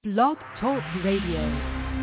Blog Talk Radio.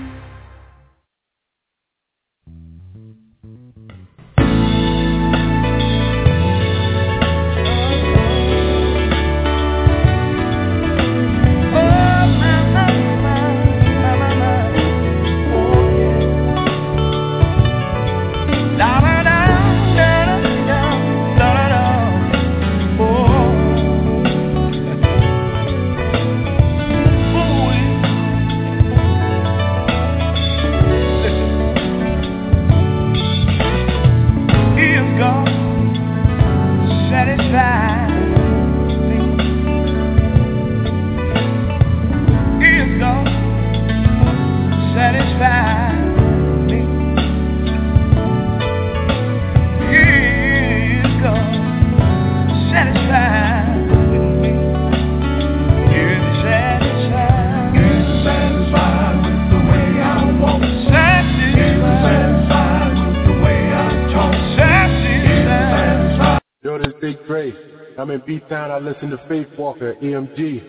I'm in B-Town, I listen to Faith Walker, EMG. Faith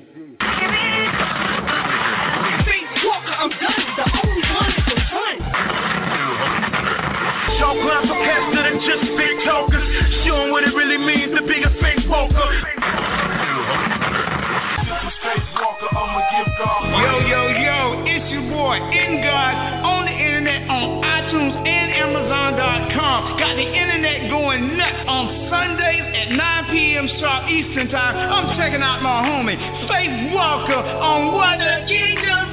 Walker, I'm done, the only one for fun. Show class orchestra than just big talkers, showing what it really means to be a Faith Walker. This is Faith Walker, I'ma give God. Yo, it's your boy, In God, on the internet, on iTunes and Amazon.com. Got the internet going nuts on Sundays at 9 p.m. sharp Eastern time. I'm checking out my homie, Faith Walker, on What the Kingdom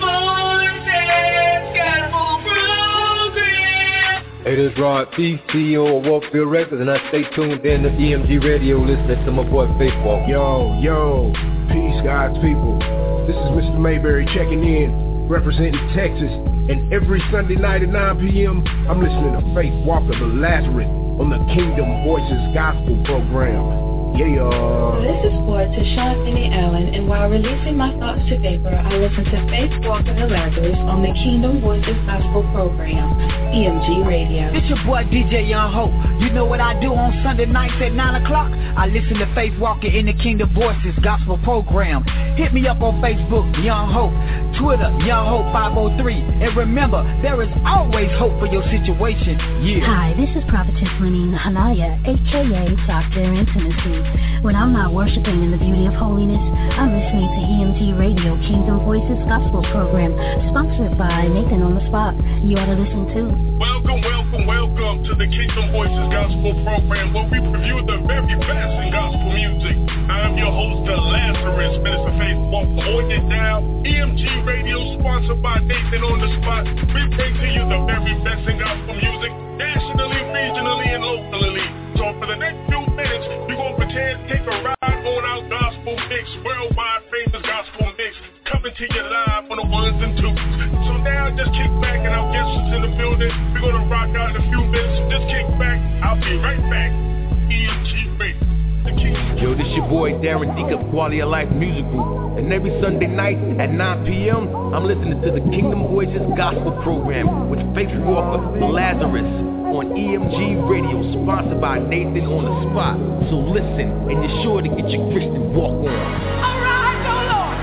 Voices Gospel Program. Hey, this is Rod P, CEO of Warfield Records, and I stay tuned in to EMG Radio listening to my boy Faith Walker. Yo, peace, God's people. This is Mr. Mayberry checking in, representing Texas, and every Sunday night at 9 p.m., I'm listening to Faith Walker, the Lazarus, on the Kingdom Voices Gospel Program. Yeah. This is Boyd Tashawn Allen, and while releasing my thoughts to paper, I listen to Faith Walker the Lazarus on the Kingdom Voices Gospel Program, EMG Radio. It's your boy DJ Young Hope. You know what I do on Sunday nights at 9 o'clock? I listen to Faith Walker in the Kingdom Voices Gospel Program. Hit me up on Facebook, Young Hope, Twitter, Young Hope 503. And remember, there is always hope for your situation. Yeah. Hi, this is Prophetess Lenine Hanaya, a.k.a. Dr. Intimacy. When I'm not worshiping in the beauty of holiness, I'm listening to EMG Radio Kingdom Voices Gospel Program, sponsored by Nathan on the Spot. You ought to listen too. Welcome to the Kingdom Voices Gospel Program, where we review the very best in gospel music. I am your host, the Lazarus, Minister Faith Walker. On it down, EMG Radio, sponsored by Nathan on the Spot. We bring to you the very best in gospel music, nationally, regionally, and locally. So for the next few minutes, you're going to pretend take a ride on our gospel mix, worldwide famous gospel mix, coming to you live on the ones and twos. So now just kick back, and our guests is in the building. We're going to rock out in a few minutes, so just kick back. I'll be right back. EMG Radio. Yo, this your boy Darren Deacon, Quality of Life Music Group. And every Sunday night at 9 p.m., I'm listening to the Kingdom Voices Gospel Program with Faith Walker, the Lazarus, on EMG Radio, sponsored by Nathan on the Spot. So listen, and you're sure to get your Christian walk on. All right, go Lord.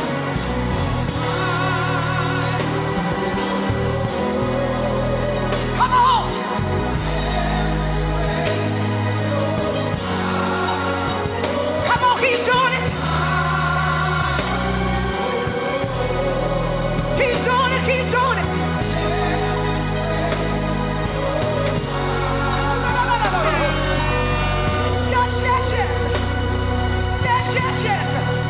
Come on. Come on, he's doing it. He's doing it, he's doing it. Yes.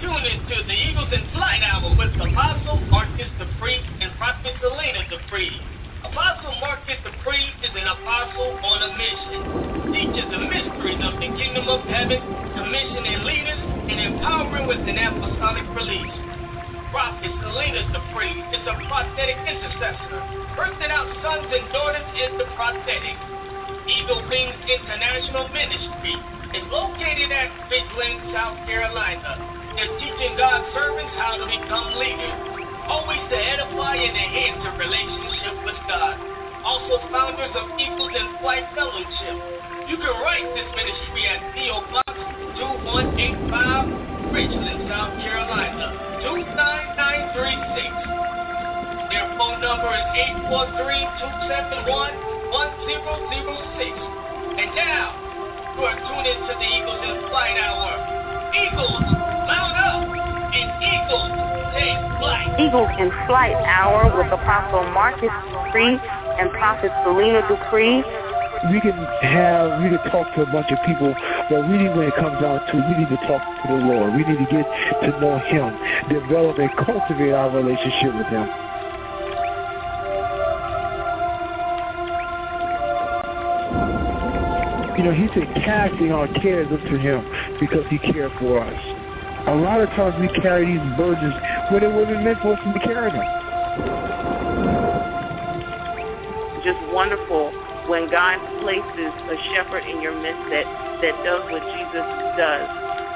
tuned into the Eagles in Flight Hour with Apostle Marcus Dupree and Prophet Selena Dupree. Apostle Marcus Dupree is an apostle on a mission. Teaches the mysteries of the kingdom of heaven, commissioning leaders, and empowering with an apostolic release. Prophet Selena Dupree is a prophetic intercessor, birthing out sons and daughters in the prophetic. Eagle Wings International Ministry is located at Bridgeland, South Carolina. They're teaching God's servants how to become leaders, always to edify and enhance a relationship with God. Also founders of Eagles in Flight Fellowship. You can write this ministry at P.O. Box 2185, Bridgeland, South Carolina, 29936. Their phone number is 843-271-1006. And now, you are tuned into the Eagles in Flight Hour. Eagles, mount up, and Eagles take flight. Eagles in Flight Hour with Apostle Marcus Dupree and Prophet Selena Dupree. We can talk to a bunch of people, but really when it comes down to, we need to talk to the Lord. We need to get to know Him, develop and cultivate our relationship with Him. He said, casting our cares unto Him because He cared for us. A lot of times we carry these burdens when it wasn't meant for us to be carrying them. Just wonderful when God places a shepherd in your midst that does what Jesus does.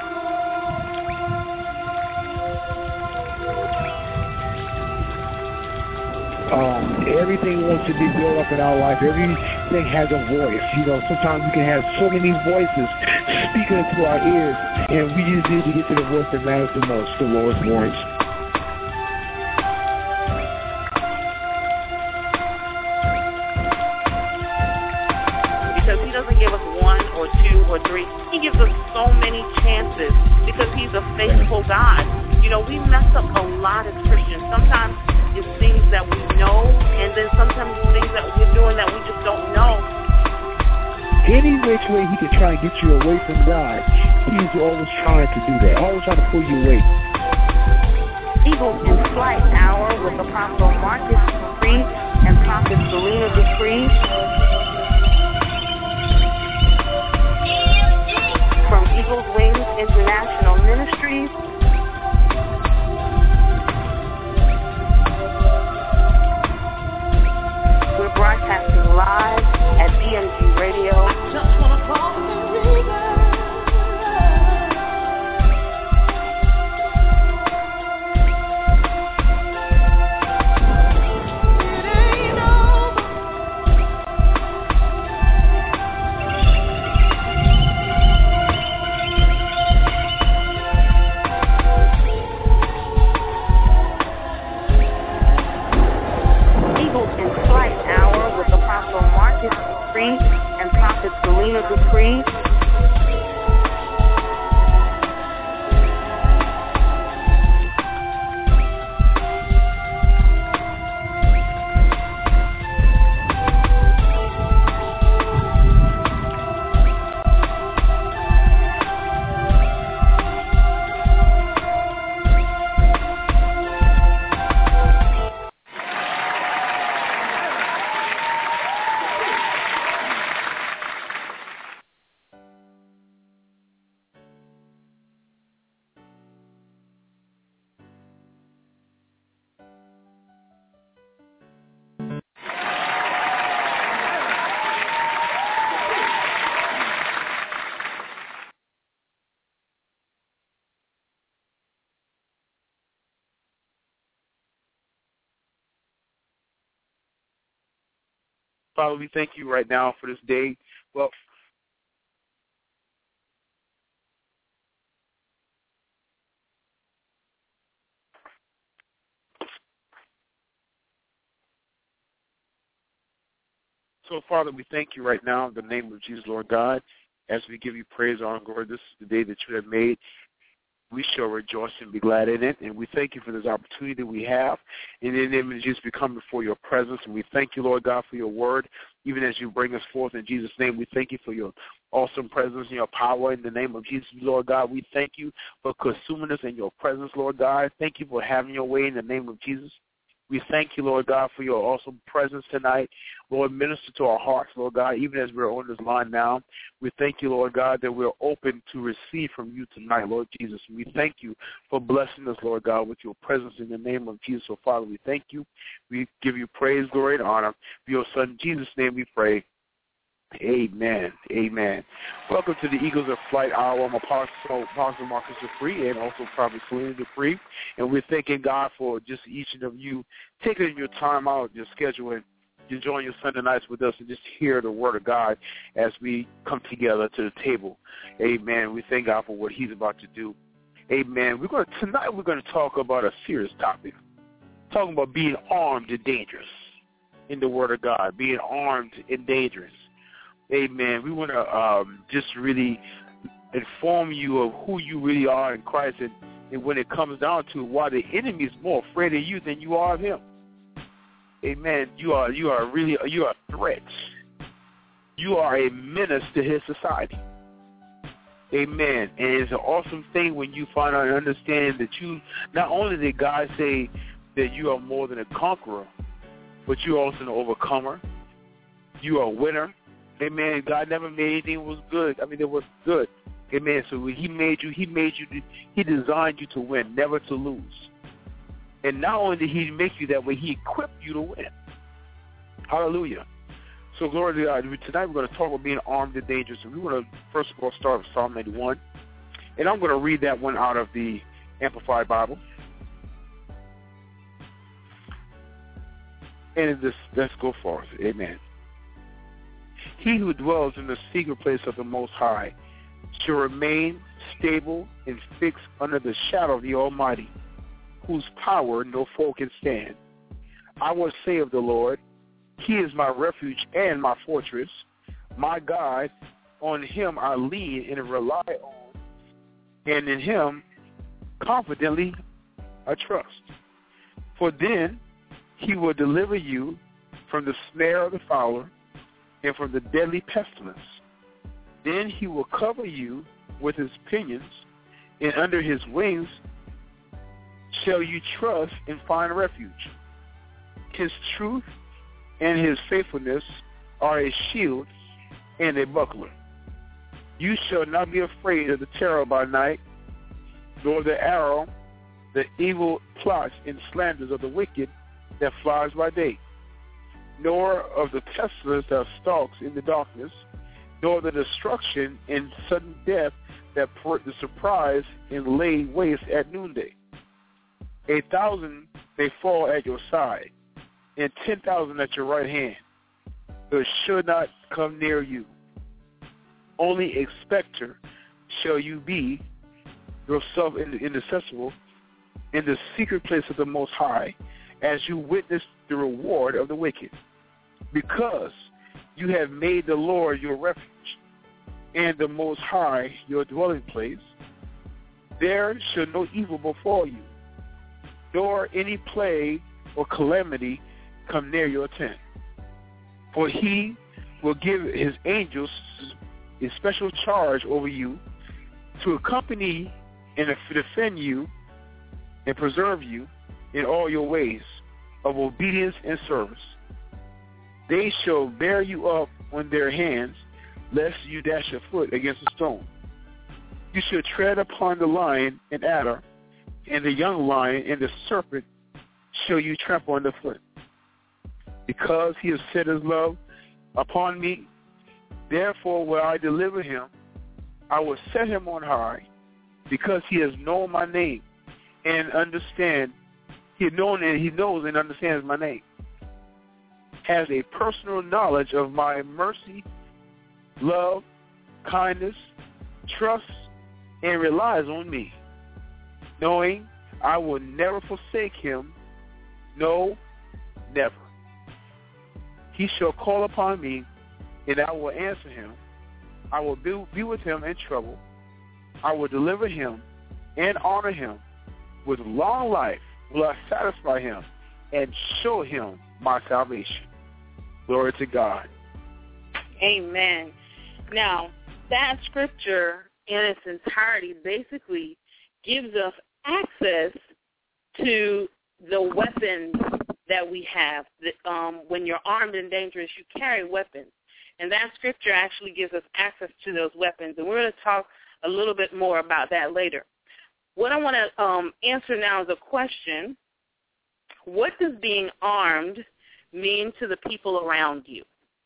Everything wants to be built up in our life. Everything has a voice. Sometimes we can have so many voices speaking into our ears, and we just need to get to the voice that matters the most, the Lord's voice. Because He doesn't give us one or two or three. He gives us so many chances because He's a faithful God. We mess up a lot as Christians. Sometimes it's things that we know, and then sometimes it's things that we're doing that we just don't know. Any which way He can try and get you away from God, He's always trying to do that, always trying to pull you away. Eagles in Flight Hour with Apostle Marcus Dupree and Prophet Selena Dupree. From Eagles Wings International Ministries. We're broadcasting live at EMG Radio. I just want to call the river. And Prophet Selena Dupree. Father, we thank you right now for this day. Well, so, Father, we thank you right now in the name of Jesus, Lord God, as we give you praise, honor, and glory. This is the day that you have made. We shall rejoice and be glad in it, and we thank you for this opportunity that we have. In the name of Jesus, we come before your presence, and we thank you, Lord God, for your word. even as you bring us forth in Jesus' name. We thank you for your awesome presence and your power in the name of Jesus, Lord God. We thank you for consuming us in your presence, Lord God. Thank you for having your way in the name of Jesus. We thank you, Lord God, for your awesome presence tonight. Lord, minister to our hearts, Lord God, even as we're on this line now. We thank you, Lord God, that we're open to receive from you tonight, Lord Jesus. We thank you for blessing us, Lord God, with your presence in the name of Jesus. So, Father, we thank you. We give you praise, glory, and honor. For your Son, Jesus' name we pray. Amen. Amen. Welcome to the Eagles of Flight Hour. I'm Apostle Marcus Dupree and also Prophet Selena Dupree. And we're thanking God for just each of you taking your time out, your schedule, and enjoying your Sunday nights with us and just hear the word of God as we come together to the table. Amen. We thank God for what he's about to do. Amen. Tonight we're going to talk about a serious topic, talking about being armed and dangerous in the word of God, being armed and dangerous. Amen. We want to just really inform you of who you really are in Christ, and when it comes down to why the enemy is more afraid of you than you are of him. Amen. You are a threat. You are a menace to his society. Amen. And it's an awesome thing when you find out and understand that you, not only did God say that you are more than a conqueror, but you're also an overcomer. You are a winner. Amen. God never made anything that was good. I mean, it was good. Amen. So when he made you, he designed you to win, never to lose. And not only did he make you that way, he equipped you to win. Hallelujah. So glory to God. Tonight we're going to talk about being armed and dangerous. And we want to, first of all, start with Psalm 91. And I'm going to read that one out of the Amplified Bible. And let's go forth. Amen. He who dwells in the secret place of the Most High shall remain stable and fixed under the shadow of the Almighty, whose power no foe can stand. I will say of the Lord, he is my refuge and my fortress, my God. On him I lean and rely on, and in him confidently I trust. For then he will deliver you from the snare of the fowler and from the deadly pestilence. Then he will cover you with his pinions, and under his wings shall you trust and find refuge. His truth and his faithfulness are a shield and a buckler. You shall not be afraid of the terror by night, nor the arrow, the evil plots and slanders of the wicked that flies by day, nor of the pestilence that stalks in the darkness, nor the destruction and sudden death that the surprise and lay waste at noonday. 1,000 may fall at your side, and 10,000 at your right hand, but it should not come near you. Only a specter shall you be yourself inaccessible in the secret place of the Most High, as you witness the reward of the wicked. Because you have made the Lord your refuge, and the Most High your dwelling place, there shall no evil befall you, nor any plague or calamity come near your tent. For he will give his angels a special charge over you to accompany and defend you and preserve you in all your ways of obedience and service. They shall bear you up on their hands, lest you dash your foot against a stone. You shall tread upon the lion and adder, and the young lion and the serpent shall you trample underfoot. Because he has set his love upon me, therefore will I deliver him. I will set him on high, because he has known my name and understand. He knows and understands my name. Has a personal knowledge of my mercy, love, kindness, trust, and relies on me, knowing I will never forsake him, no, never. He shall call upon me, and I will answer him. I will be with him in trouble. I will deliver him and honor him. With long life will I satisfy him and show him my salvation. Glory to God. Amen. Now, that scripture in its entirety basically gives us access to the weapons that we have. When you're armed and dangerous, you carry weapons. And that scripture actually gives us access to those weapons. And we're going to talk a little bit more about that later. What I want to answer now is a question. What does being armed mean to the people around you?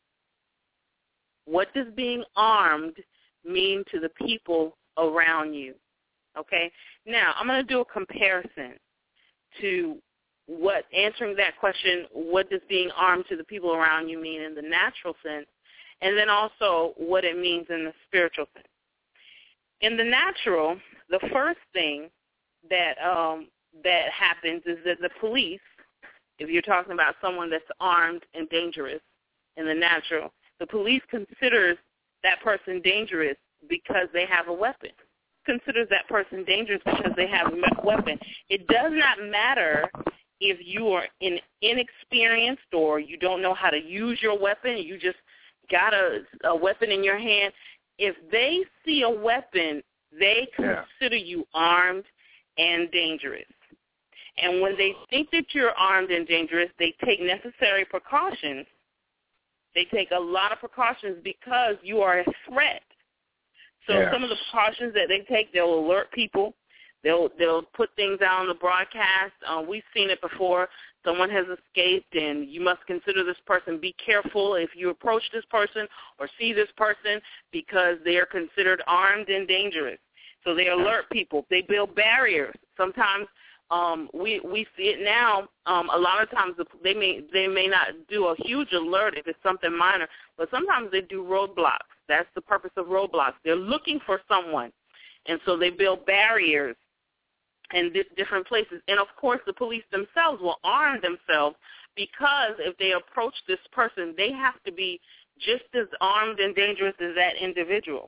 What does being armed mean to the people around you? Okay? Now, I'm going to do a comparison to answering that question, what does being armed to the people around you mean in the natural sense, and then also what it means in the spiritual sense. In the natural, the first thing that happens is that the police, if you're talking about someone that's armed and dangerous in the natural, the police considers that person dangerous because they have a weapon. Considers that person dangerous because they have a weapon. It does not matter if you are inexperienced or you don't know how to use your weapon, you just got a weapon in your hand. If they see a weapon, they consider you armed and dangerous. And when they think that you're armed and dangerous, they take necessary precautions. They take a lot of precautions because you are a threat. So some of the precautions that they take, they'll alert people. They'll put things out on the broadcast. We've seen it before. Someone has escaped, and you must consider this person. Be careful if you approach this person or see this person because they are considered armed and dangerous. So they alert people. They build barriers. Sometimes we see it now. A lot of times they may not do a huge alert if it's something minor, but sometimes they do roadblocks. That's the purpose of roadblocks. They're looking for someone, and so they build barriers in different places. And, of course, the police themselves will arm themselves because if they approach this person, they have to be just as armed and dangerous as that individual.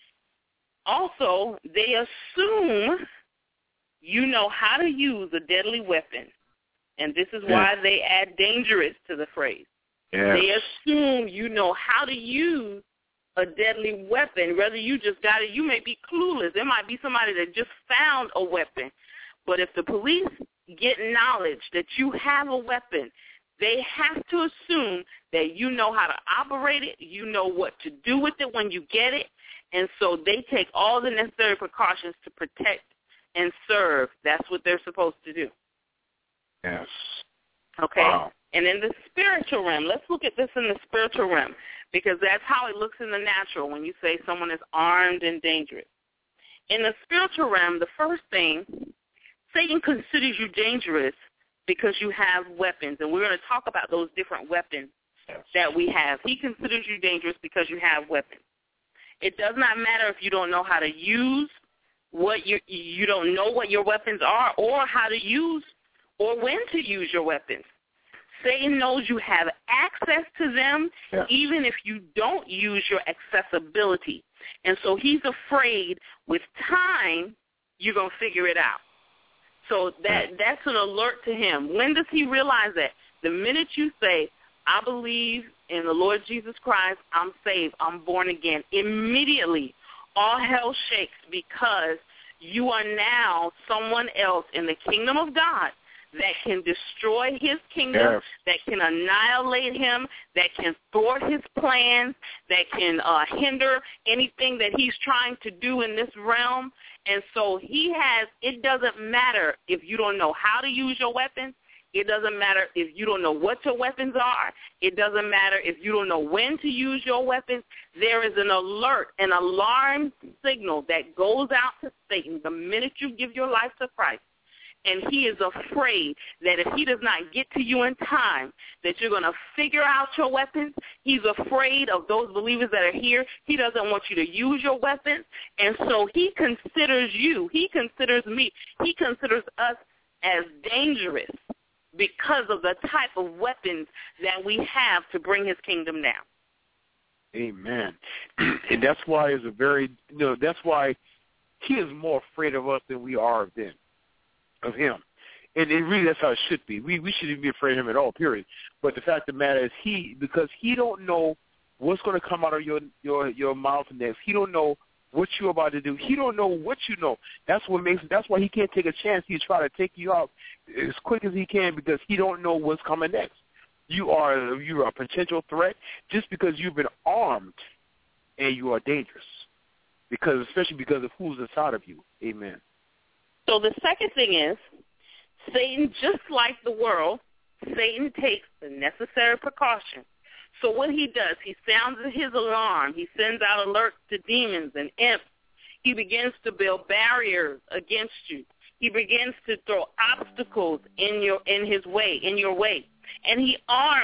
Also, they assume you know how to use a deadly weapon, and this is why they add dangerous to the phrase. They assume you know how to use a deadly weapon. Whether you just got it, you may be clueless. There might be somebody that just found a weapon. But if the police get knowledge that you have a weapon, they have to assume that you know how to operate it, you know what to do with it when you get it, and so they take all the necessary precautions to protect and serve. That's what they're supposed to do. Yes. Okay? Wow. And in the spiritual realm, let's look at this in the spiritual realm, because that's how it looks in the natural when you say someone is armed and dangerous. In the spiritual realm, the first thing, Satan considers you dangerous because you have weapons, and we're going to talk about those different weapons that we have. He considers you dangerous because you have weapons. It does not matter if you don't know how to use what you don't know what your weapons are or how to use or when to use your weapons. Satan knows you have access to them even if you don't use your accessibility. And so he's afraid with time you're going to figure it out. So that's an alert to him. When does he realize that? The minute you say, I believe in the Lord Jesus Christ, I'm saved, I'm born again, immediately all hell shakes because you are now someone else in the kingdom of God that can destroy his kingdom, that can annihilate him, that can thwart his plans, that can hinder anything that he's trying to do in this realm. And so it doesn't matter if you don't know how to use your weapons. It doesn't matter if you don't know what your weapons are. It doesn't matter if you don't know when to use your weapons. There is an alert, an alarm signal that goes out to Satan the minute you give your life to Christ. And he is afraid that if he does not get to you in time, that you're going to figure out your weapons. He's afraid of those believers that are here. He doesn't want you to use your weapons. And so he considers you, he considers me, he considers us as dangerous because of the type of weapons that we have to bring his kingdom down. Amen. And that's why that's why he is more afraid of us than we are of him. And really that's how it should be. We shouldn't be afraid of him at all, period. But the fact of the matter is because he don't know what's going to come out of your mouth next. He don't know what you're about to do. He don't know what you know. That's why he can't take a chance. He's trying to take you out as quick as he can because he don't know what's coming next. You are a potential threat just because you've been armed, and you are dangerous, especially because of who's inside of you. Amen. So the second thing is, Satan, just like the world, Satan takes the necessary precaution. So what he does, he sounds his alarm. He sends out alerts to demons and imps. He begins to build barriers against you. He begins to throw obstacles in your way. And he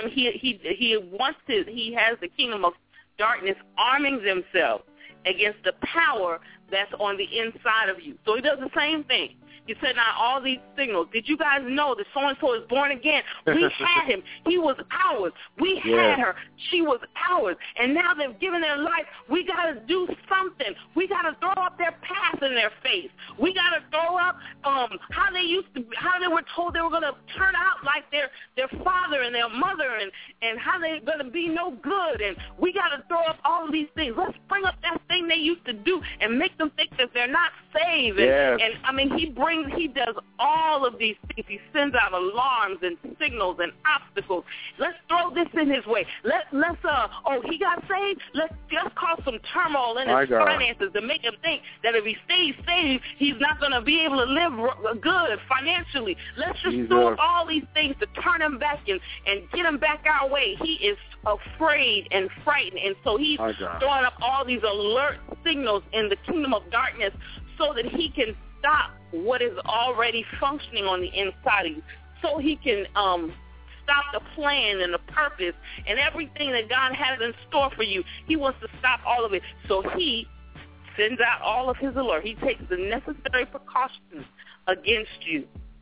has the kingdom of darkness arming themselves against the power that's on the inside of you. So he does the same thing. He said, now all these signals. Did you guys know that so-and-so is born again? We had him. He was ours. We had her. She was ours. And now they've given their life. We got to do something. We got to throw up their past in their face. We got to throw up how they were told they were going to turn out like their father and their mother and how they're going to be no good. And we got to throw up all of these things. Let's bring up that thing they used to do and make them think that they're not saved. And I mean, he does all of these things. He sends out alarms and signals and obstacles. Let's throw this in his way. He got saved? Let's cause some turmoil in his finances to make him think that if he stays saved, he's not going to be able to live good financially. Let's just throw up all these things to turn him back and get him back our way. He is afraid and frightened, and so he's throwing up all these alert signals in the kingdom of darkness so that he can stop what is already functioning on the inside of you, so he can stop the plan and the purpose and everything that God has in store for you. He wants to stop all of it. So he sends out all of his alert. He takes the necessary precautions against you.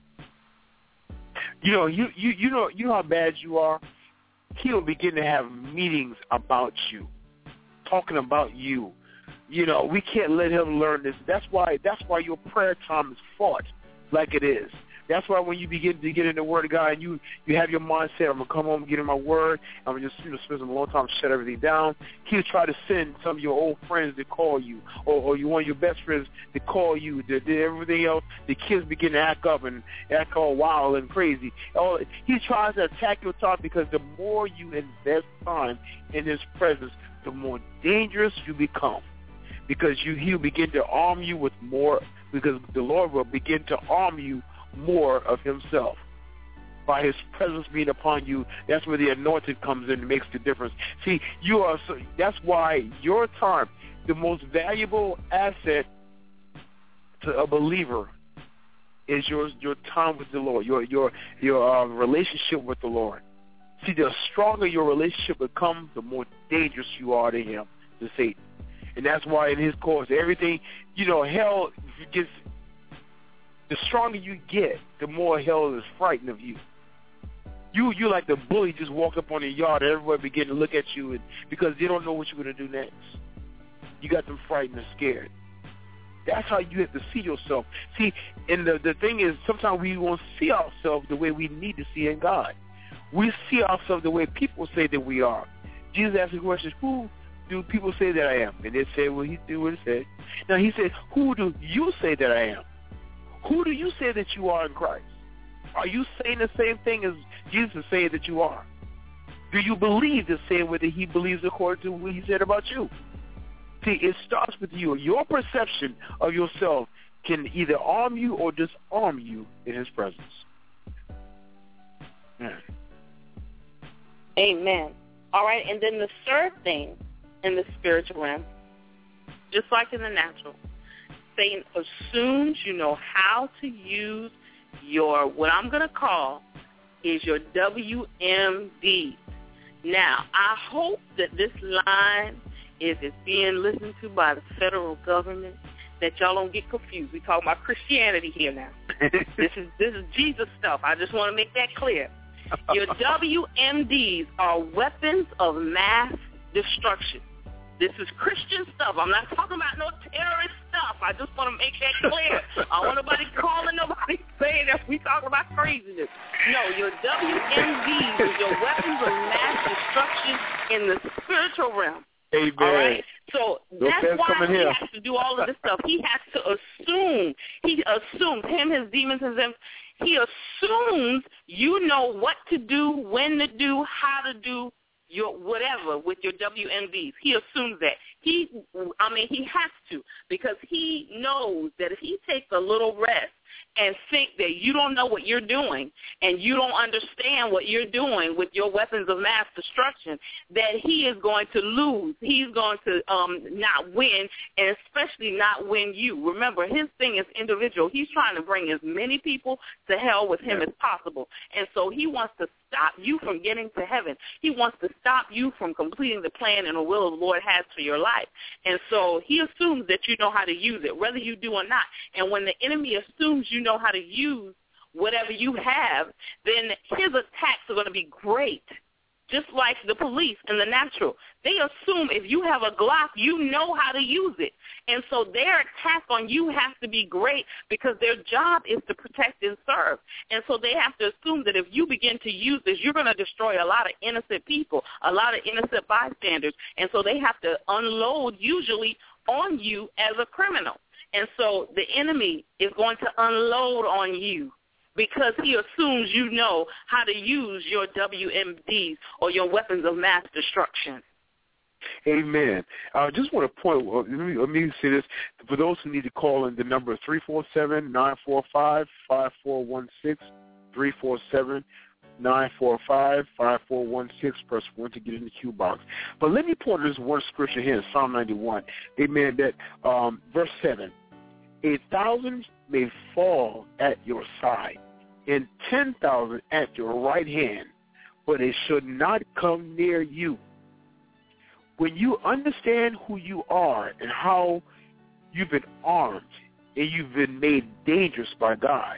You know how bad you are. He'll begin to have meetings about you, talking about you. You know, we can't let him learn this. That's why your prayer time is fought like it is. That's why when you begin to get in the Word of God and you have your mindset, I'm going to come home and get in my Word, I'm going to just spend some long time, shut everything down. He'll try to send some of your old friends to call you or you one of your best friends to call you. Everything else, the kids begin to act up and act all wild and crazy. He tries to attack your time because the more you invest time in his presence, the more dangerous you become. Because he'll begin to arm you with more, because the Lord will begin to arm you more of himself. By his presence being upon you, that's where the anointing comes in and makes the difference. See, that's why your time, the most valuable asset to a believer, is your time with the Lord, your relationship with the Lord. See, the stronger your relationship becomes, the more dangerous you are to him, to Satan. And that's why in his course, everything, hell gets, the stronger you get, the more hell is frightened of you. You like the bully just walk up on the yard and everybody begin to look at you because they don't know what you're going to do next. You got them frightened and scared. That's how you have to see yourself. See, and the thing is, sometimes we won't see ourselves the way we need to see in God. We see ourselves the way people say that we are. Jesus asked the question, who do people say that I am? And they said, well, he did what he said. Now he said, who do you say that I am? Who do you say that you are in Christ? Are you saying the same thing as Jesus is saying that you are? Do you believe the same way that he believes according to what he said about you? See, it starts with you. Your perception of yourself can either arm you or disarm you in his presence. Amen. All right, and then the third thing in the spiritual realm, just like in the natural, Satan assumes you know how to use your, what I'm going to call, is your WMD. Now, I hope that this line, if it's being listened to by the federal government, that y'all don't get confused. We talk about Christianity here now. This is Jesus stuff. I just want to make that clear. Your WMDs are weapons of mass destruction. This is Christian stuff. I'm not talking about no terrorist stuff. I just want to make that clear. I don't want nobody calling nobody saying that we talking about craziness. No, your WMDs is your weapons of mass destruction in the spiritual realm. Amen. All right? So that's why he has to do all of this stuff. He has to assume. He assumes, him, his demons, he assumes you know what to do, when to do, how to do your whatever with your WMDs. He assumes that. He has to, because he knows that if he takes a little rest and think that you don't know what you're doing and you don't understand what you're doing with your weapons of mass destruction, that he is going to lose. He's going to not win, and especially not win you. Remember, his thing is individual. He's trying to bring as many people to hell with him as possible. And so he wants to stop you from getting to heaven. He wants to stop you from completing the plan and the will the Lord has for your life. And so he assumes that you know how to use it, whether you do or not. And when the enemy assumes you know how to use whatever you have, then his attacks are going to be great. Just like the police in the natural. They assume if you have a Glock, you know how to use it. And so their attack on you has to be great, because their job is to protect and serve. And so they have to assume that if you begin to use this, you're going to destroy a lot of innocent people, a lot of innocent bystanders. And so they have to unload usually on you as a criminal. And so the enemy is going to unload on you, because he assumes you know how to use your WMDs or your weapons of mass destruction. Amen. I just want to point, let me say this. For those who need to call in, the number is 347-945-5416, 347-945-5416, press 1 to get in the queue box. But let me point this one scripture here in Psalm 91. Amen. That verse 7, 1,000 may fall at your side, and 10,000 at your right hand, but it should not come near you. When you understand who you are and how you've been armed and you've been made dangerous by God,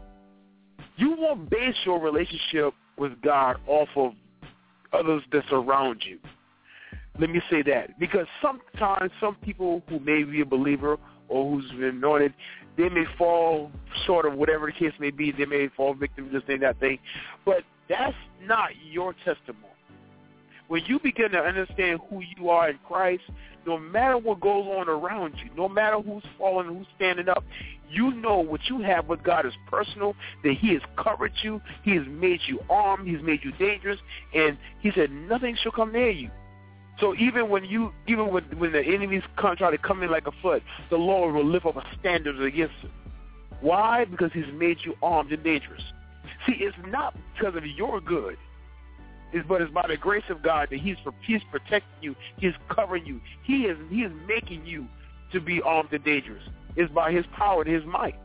you won't base your relationship with God off of others that's around you. Let me say that, because sometimes some people who may be a believer or who's been anointed, they may fall short of whatever the case may be. They may fall victim to this thing, that thing. But that's not your testimony. When you begin to understand who you are in Christ, no matter what goes on around you, no matter who's falling and who's standing up, you know what you have with God is personal, that he has covered you, he has made you armed, he's made you dangerous, and he said nothing shall come near you. So even when the enemies try to come in like a flood, the Lord will lift up a standard against them. Why? Because he's made you armed and dangerous. See, it's not because of your good, but it's by the grace of God that he's protecting you, he's covering you, he is making you to be armed and dangerous. It's by his power and his might.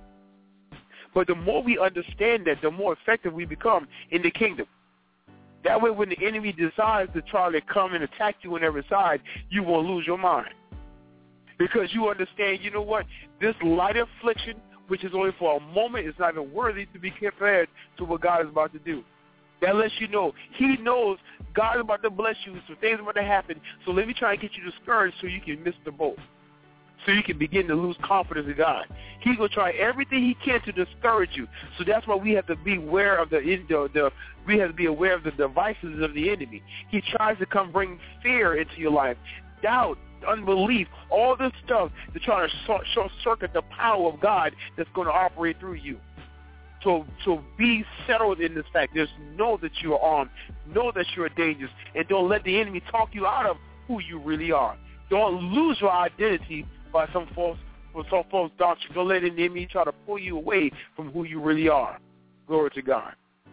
But the more we understand that, the more effective we become in the kingdom. That way, when the enemy decides to try to come and attack you on every side, you won't lose your mind. Because you understand, you know what? This light affliction, which is only for a moment, is not even worthy to be compared to what God is about to do. That lets you know he knows God is about to bless you, so things are about to happen. So let me try and get you discouraged so you can miss the boat, so you can begin to lose confidence in God. He's going to try everything he can to discourage you. So that's why we have to be aware of we have to be aware of the devices of the enemy. He tries to come bring fear into your life, doubt, unbelief, all this stuff to try to short circuit the power of God that's going to operate through you. So be settled in this fact. Just know that you are armed. Know that you are dangerous. And don't let the enemy talk you out of who you really are. Don't lose your identity by some false doctrine. Don't let the enemy try to pull you away from who you really are. Glory to God.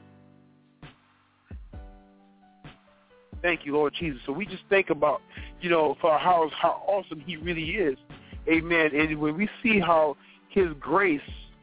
Thank you, Lord Jesus. So we just think about, for how awesome he really is. Amen. And when we see how his grace,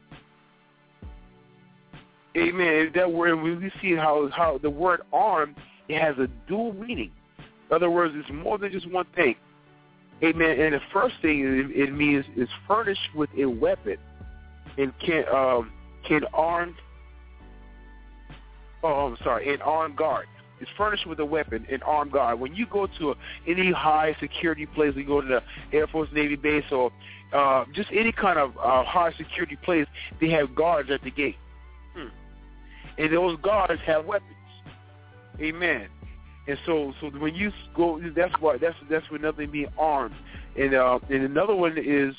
amen, that word, when we see how the word armed, it has a dual meaning. In other words, it's more than just one thing. Amen. And the first thing it means is furnished with a weapon and an armed guard. is furnished with a weapon, an armed guard. When you go to any high security place, you go to the Air Force Navy base or just any kind of high security place, they have guards at the gate. And those guards have weapons. Amen. And so when you go, that's another thing, being armed. And another one is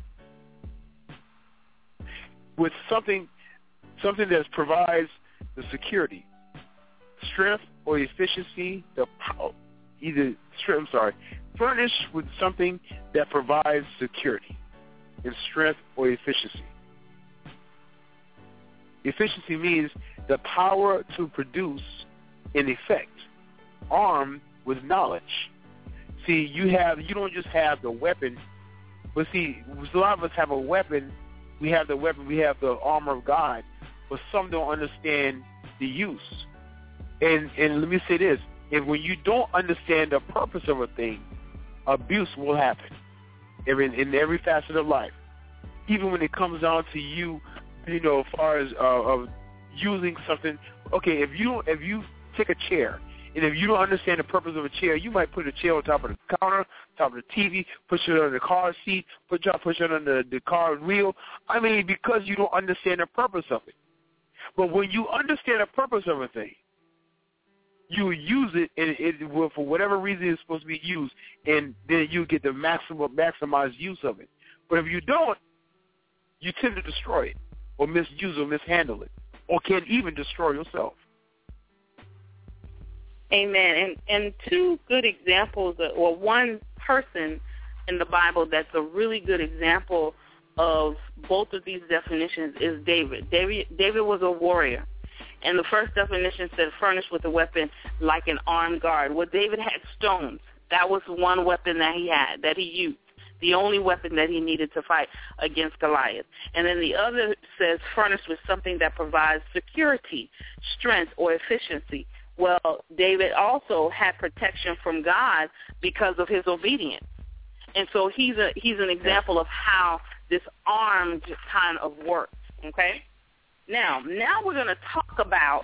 with something that provides the security, strength or efficiency, furnished with something that provides security and strength or efficiency. Efficiency means the power to produce an effect, armed with knowledge. See, you don't just have the weapon, but see, a lot of us have a weapon. We have the weapon, we have the armor of God, but some don't understand the use. And let me say this, when you don't understand the purpose of a thing, abuse will happen in every facet of life. Even when it comes down to you, as far as of using something. Okay, if you take a chair, and if you don't understand the purpose of a chair, you might put a chair on top of the counter, top of the TV, push it under the car seat, push it under the car wheel. I mean, because you don't understand the purpose of it. But when you understand the purpose of a thing, you use it, and it will, for whatever reason it's supposed to be used, and then you get the maximized use of it. But if you don't, you tend to destroy it, or misuse or mishandle it, or can even destroy yourself. Amen. And two good examples, or one person in the Bible that's a really good example of both of these definitions is David. David was a warrior. And the first definition said furnished with a weapon like an armed guard. Well, David had stones. That was one weapon that he had, that he used, the only weapon that he needed to fight against Goliath. And then the other says furnished with something that provides security, strength, or efficiency. Well, David also had protection from God because of his obedience. And so he's an example of how this armed kind of works, okay? Now we're going to talk about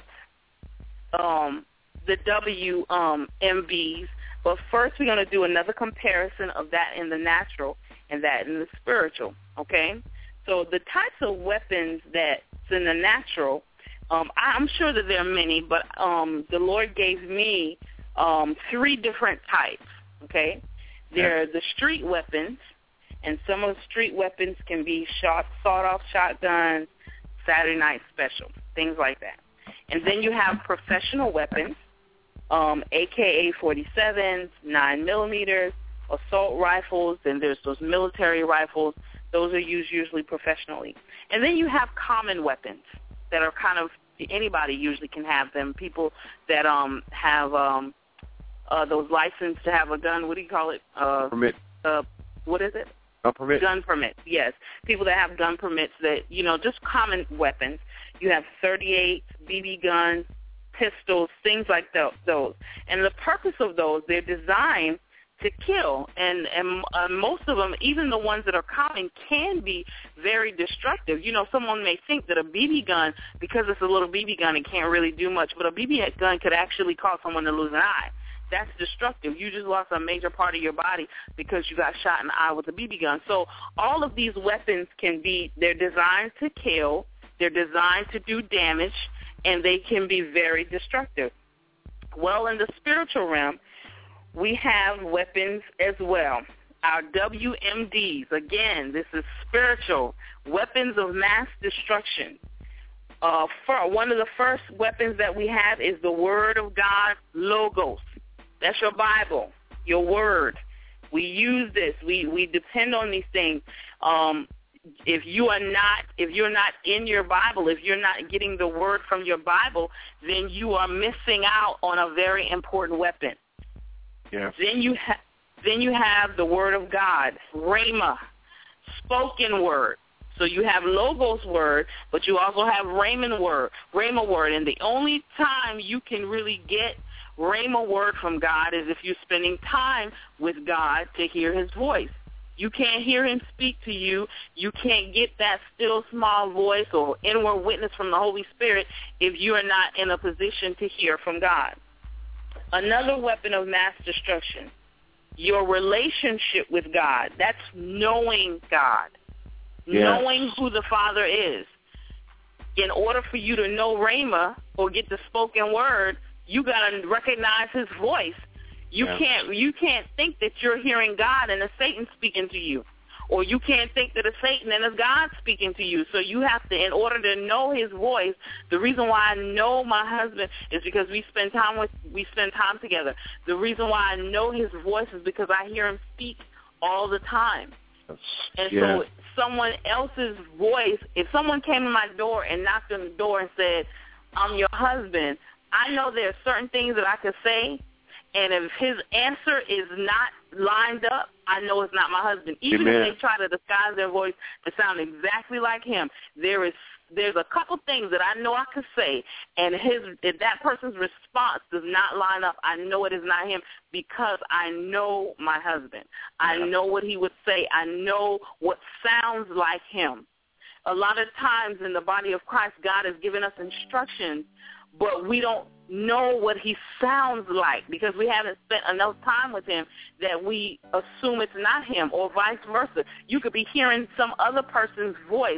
the WMVs, but first we're going to do another comparison of that in the natural and that in the spiritual, okay? So the types of weapons that's in the natural, I'm sure that there are many, but the Lord gave me 3 different types, okay? There are the street weapons, and some of the street weapons can be sawed-off shotguns, Saturday Night Special, things like that. And then you have professional weapons, AK-47s, 9mm, assault rifles, and there's those military rifles. Those are used usually professionally. And then you have common weapons that are kind of, anybody usually can have them. People that have those license to have a gun, what do you call it? Permit. What is it? Permit. Gun permits, yes. People that have gun permits that, just common weapons. You have 38s, BB guns, pistols, things like those. And the purpose of those, they're designed to kill. And most of them, even the ones that are common, can be very destructive. Someone may think that a BB gun, because it's a little BB gun, it can't really do much. But a BB gun could actually cause someone to lose an eye. That's destructive. You just lost a major part of your body because you got shot in the eye with a BB gun. So all of these weapons they're designed to kill, they're designed to do damage, and they can be very destructive. Well, in the spiritual realm, we have weapons as well. Our WMDs, again, this is spiritual, weapons of mass destruction. One of the first weapons that we have is the Word of God, Logos. That's your Bible, your Word. We use this. We depend on these things. If you're not in your Bible, if you're not getting the Word from your Bible, then you are missing out on a very important weapon. Yeah. Then you have the Word of God, Rhema, spoken word. So you have Logos word, but you also have Rhema word. And the only time you can really get Rhema word from God is if you're spending time with God to hear his voice. You can't hear him speak to you. You can't get that still small voice or inward witness from the Holy Spirit if you are not in a position to hear from God. Another weapon of mass destruction, your relationship with God. That's knowing God, knowing who the Father is. In order for you to know Rhema or get the spoken word, you got to recognize his voice. You can't think that you're hearing God and it's Satan speaking to you. Or you can't think that it's Satan and it's God speaking to you. So you have to, in order to know his voice, the reason why I know my husband is because we spend time together. The reason why I know his voice is because I hear him speak all the time. And so someone else's voice, if someone came to my door and knocked on the door and said, I'm your husband, I know there are certain things that I could say, and if his answer is not lined up, I know it's not my husband. Even if they try to disguise their voice to sound exactly like him, there's a couple things that I know I could say, and if that person's response does not line up, I know it is not him because I know my husband. I know what he would say. I know what sounds like him. A lot of times in the body of Christ, God has given us instructions, but we don't know what he sounds like because we haven't spent enough time with him that we assume it's not him, or vice versa. You could be hearing some other person's voice.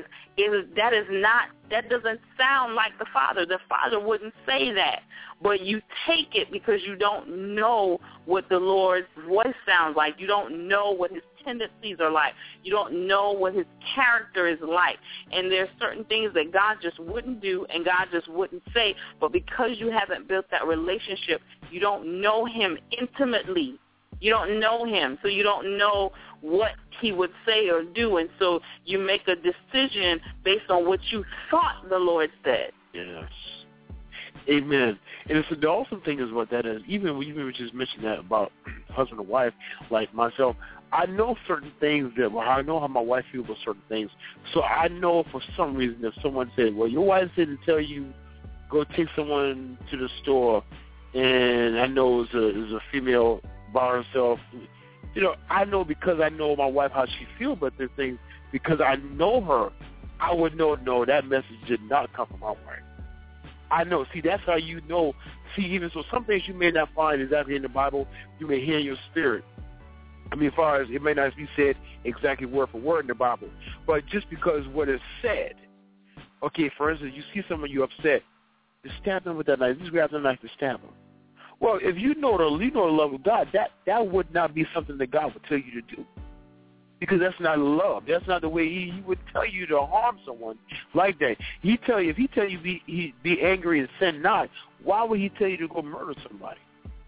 That doesn't sound like the Father. The Father wouldn't say that. But you take it because you don't know what the Lord's voice sounds like. You don't know what his tendencies are like. You don't know what his character is like. And there's certain things that God just wouldn't do and God just wouldn't say. But because you haven't built that relationship, you don't know him intimately. You don't know him, so you don't know what he would say or do. And so you make a decision based on what you thought the Lord said. Yes. Amen. And it's the awesome thing is what that is. Even when you just mentioned that about husband and wife, like myself, I know certain things I know how my wife feels about certain things. So I know for some reason if someone said, well, your wife said to tell you go take someone to the store, and I know it's a female by herself. You know, I know because I know my wife how she feels about this thing. Because I know her, I would know. No, that message did not come from my wife. I know. See, that's how you know. See, even so, some things you may not find exactly in the Bible, you may hear in your spirit. I mean, as far as it may not be said exactly word for word in the Bible, but just because what is said. Okay, for instance, you see someone you upset, just stab them with that knife. Just grab the knife and stab them. Well, if you know the love of God, that would not be something that God would tell you to do. Because that's not love. That's not the way he would tell you to harm someone like that. If he tell you be angry and sin not, why would he tell you to go murder somebody?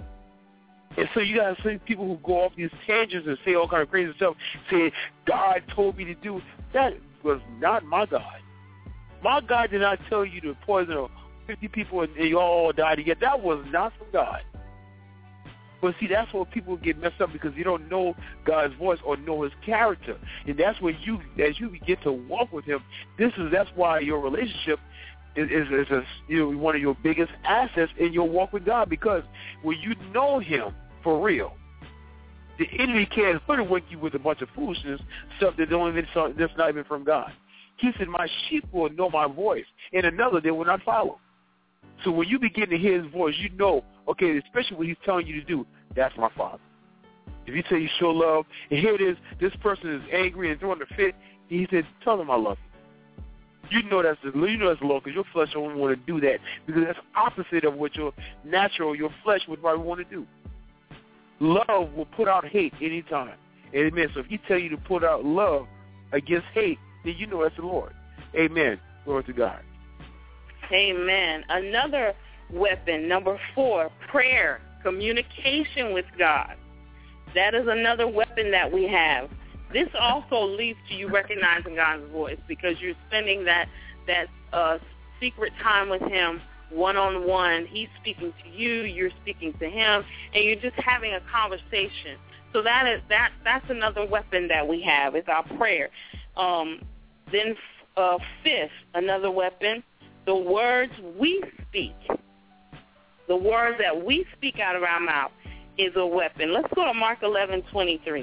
And so you got to see people who go off these tangents and say all kind of crazy stuff, saying, God told me to do. That was not my God. My God did not tell you to poison 50 people and you all die together. That was not from God. But see, that's where people get messed up because you don't know God's voice or know his character. And that's where as you get to walk with him, that's why your relationship is one of your biggest assets in your walk with God, because when you know him for real, the enemy can't hoodwink you with a bunch of foolishness, stuff that's not even from God. He said, my sheep will know my voice, and another they will not follow. So when you begin to hear his voice, you know, okay, especially what he's telling you to do, that's my Father. If he tell you show love, and here it is, this person is angry and throwing a fit, he said, tell them I love you. You know that's the Lord, because your flesh don't want to do that, because that's opposite of what your flesh would probably want to do. Love will put out hate anytime. Amen. So if he tell you to put out love against hate, then you know that's the Lord. Amen. Glory to God. Amen. Another weapon, number 4, prayer, communication with God. That is another weapon that we have. This also leads to you recognizing God's voice, because you're spending that secret time with him one-on-one. He's speaking to you, you're speaking to him, and you're just having a conversation. So that's another weapon that we have, is our prayer. Then fifth, another weapon, the words we speak. The words that we speak out of our mouth is a weapon. Let's go to Mark 11:23.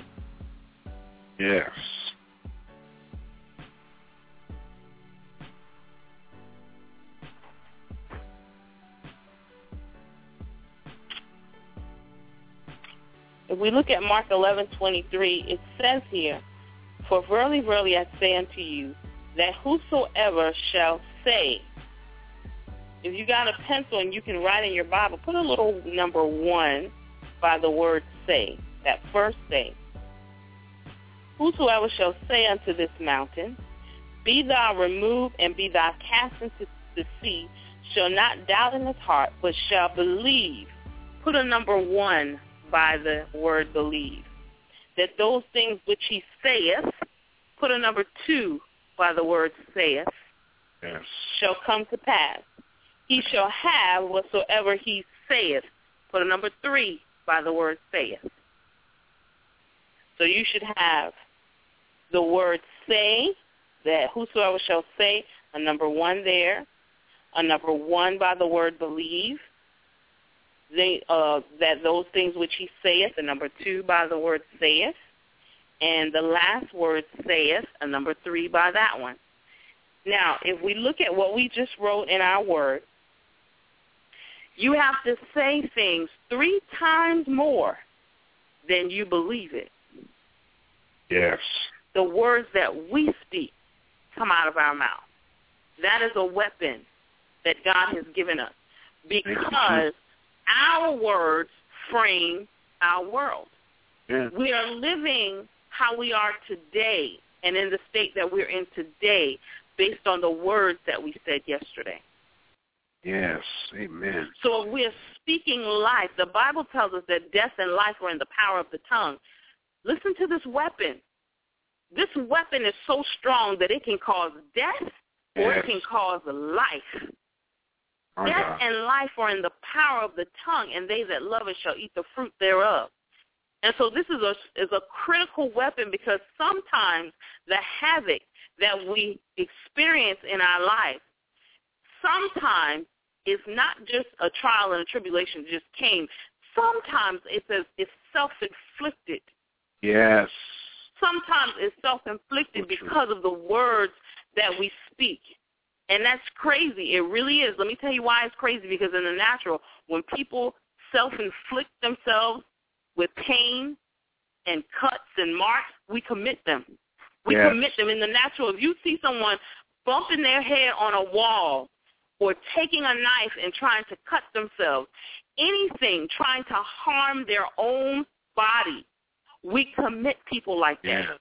Yes. if we look at Mark 11:23, it says here, "For verily, verily, I say unto you, that whosoever shall say," if you got a pencil and you can write in your Bible, put a little number 1 by the word say, that first say. "Whosoever shall say unto this mountain, be thou removed and be thou cast into the sea, shall not doubt in his heart, but shall believe." Put a number 1 by the word believe. "That those things which he saith," put a number 2 by the word saith, yes, "shall come to pass. He shall have whatsoever he saith." Put a number 3 by the word saith. So you should have the word say, that whosoever shall say, a number 1 there, a number 1 by the word believe, that those things which he saith, a number 2 by the word saith, and the last word saith, a number 3 by that one. Now, if we look at what we just wrote in our word, you have to say things 3 times more than you believe it. yes, The words that we speak come out of our mouth. That is a weapon that God has given us, because our words frame our world. yeah, We are living how we are today and in the state that we're in today based on the words that we said yesterday. yes, amen, So if we're speaking life, the Bible tells us that death and life are in the power of the tongue. Listen to this weapon. This weapon is so strong that it can cause death or it yes, can cause life. my Death God, and life are in the power of the tongue, and they that love it shall eat the fruit thereof. And so this is a critical weapon, because sometimes the havoc that we experience in our life, sometimes it's not just a trial and a tribulation that just came. Sometimes it's self-inflicted. yes, Sometimes it's self-inflicted because of the words that we speak. And that's crazy. It really is. Let me tell you why it's crazy, because in the natural, when people self-inflict themselves with pain and cuts and marks, we commit them. We yes, commit them in the natural. If you see someone bumping their head on a wall or taking a knife and trying to cut themselves, anything trying to harm their own body, we commit people like that. yeah,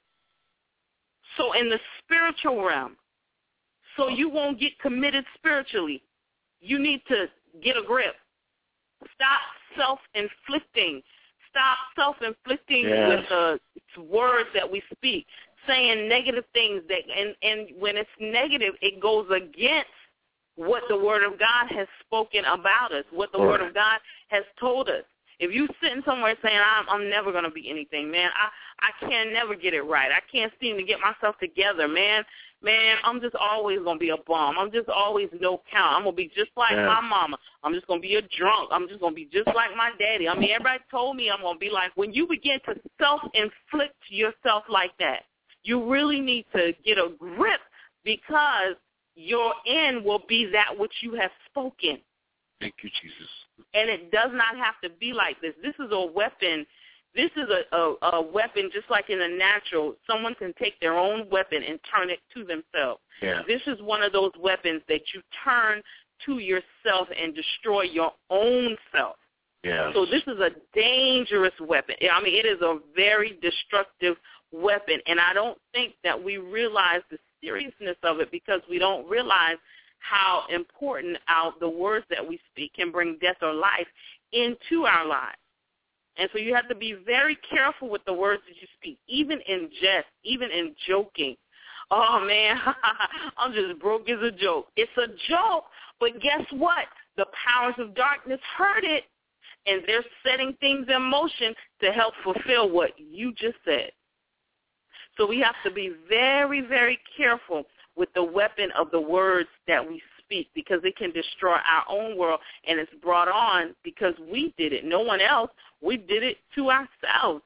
So in the spiritual realm, so you won't get committed spiritually, you need to get a grip. Stop self-inflicting. Stop self-inflicting yes, with the words that we speak, saying negative things. And when it's negative, it goes against what the Word of God has spoken about us, what the Word of God has told us. If you sitting somewhere saying, I'm never going to be anything, man, I can never get it right. I can't seem to get myself together, man, I'm just always going to be a bum. I'm just always no count. I'm going to be just like my mama. I'm just going to be a drunk. I'm just going to be just like my daddy. I mean, everybody told me I'm going to be like. When you begin to self-inflict yourself like that, you really need to get a grip, because your end will be that which you have spoken. thank you, Jesus, And it does not have to be like this. This is a weapon. This is a weapon just like in the natural. Someone can take their own weapon and turn it to themselves. yeah, This is one of those weapons that you turn to yourself and destroy your own self. yes, So this is a dangerous weapon. I mean, it is a very destructive weapon, and I don't think that we realize the seriousness of it, because we don't realize how important the words that we speak can bring death or life into our lives. And so you have to be very careful with the words that you speak, even in jest, even in joking. Oh, man, I'm just broke as a joke. It's a joke, but guess what? The powers of darkness heard it, and they're setting things in motion to help fulfill what you just said. So we have to be very, very careful with the weapon of the words that we speak, because it can destroy our own world, and it's brought on because we did it. No one else. We did it to ourselves.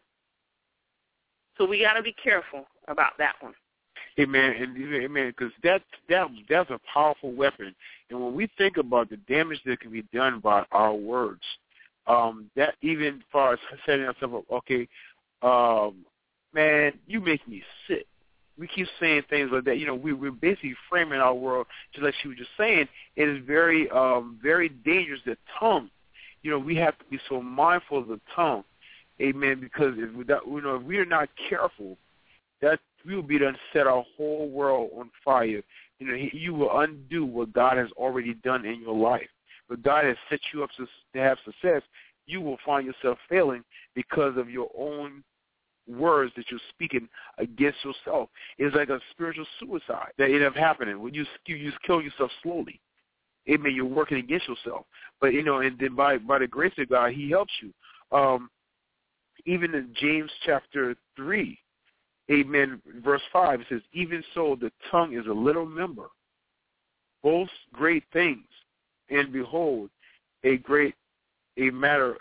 So we got to be careful about that one. amen, because that's a powerful weapon. And when we think about the damage that can be done by our words, that even as far as setting ourselves up, okay, man, you make me sick. We keep saying things like that. You know, we're basically framing our world, just like she was just saying. It is very, very dangerous, the tongue. You know, we have to be so mindful of the tongue, amen, because if we are not careful, that we will be done set our whole world on fire. You know, you will undo what God has already done in your life. But God has set you up to have success. You will find yourself failing because of your own words that you're speaking against yourself. It's like a spiritual suicide that ended up happening when you kill yourself slowly. Amen. You're working against yourself. But, you know, and then by the grace of God, he helps you. Even in James chapter 3, amen, verse 5, it says, even so the tongue is a little member, boasts great things, and behold, a great matter,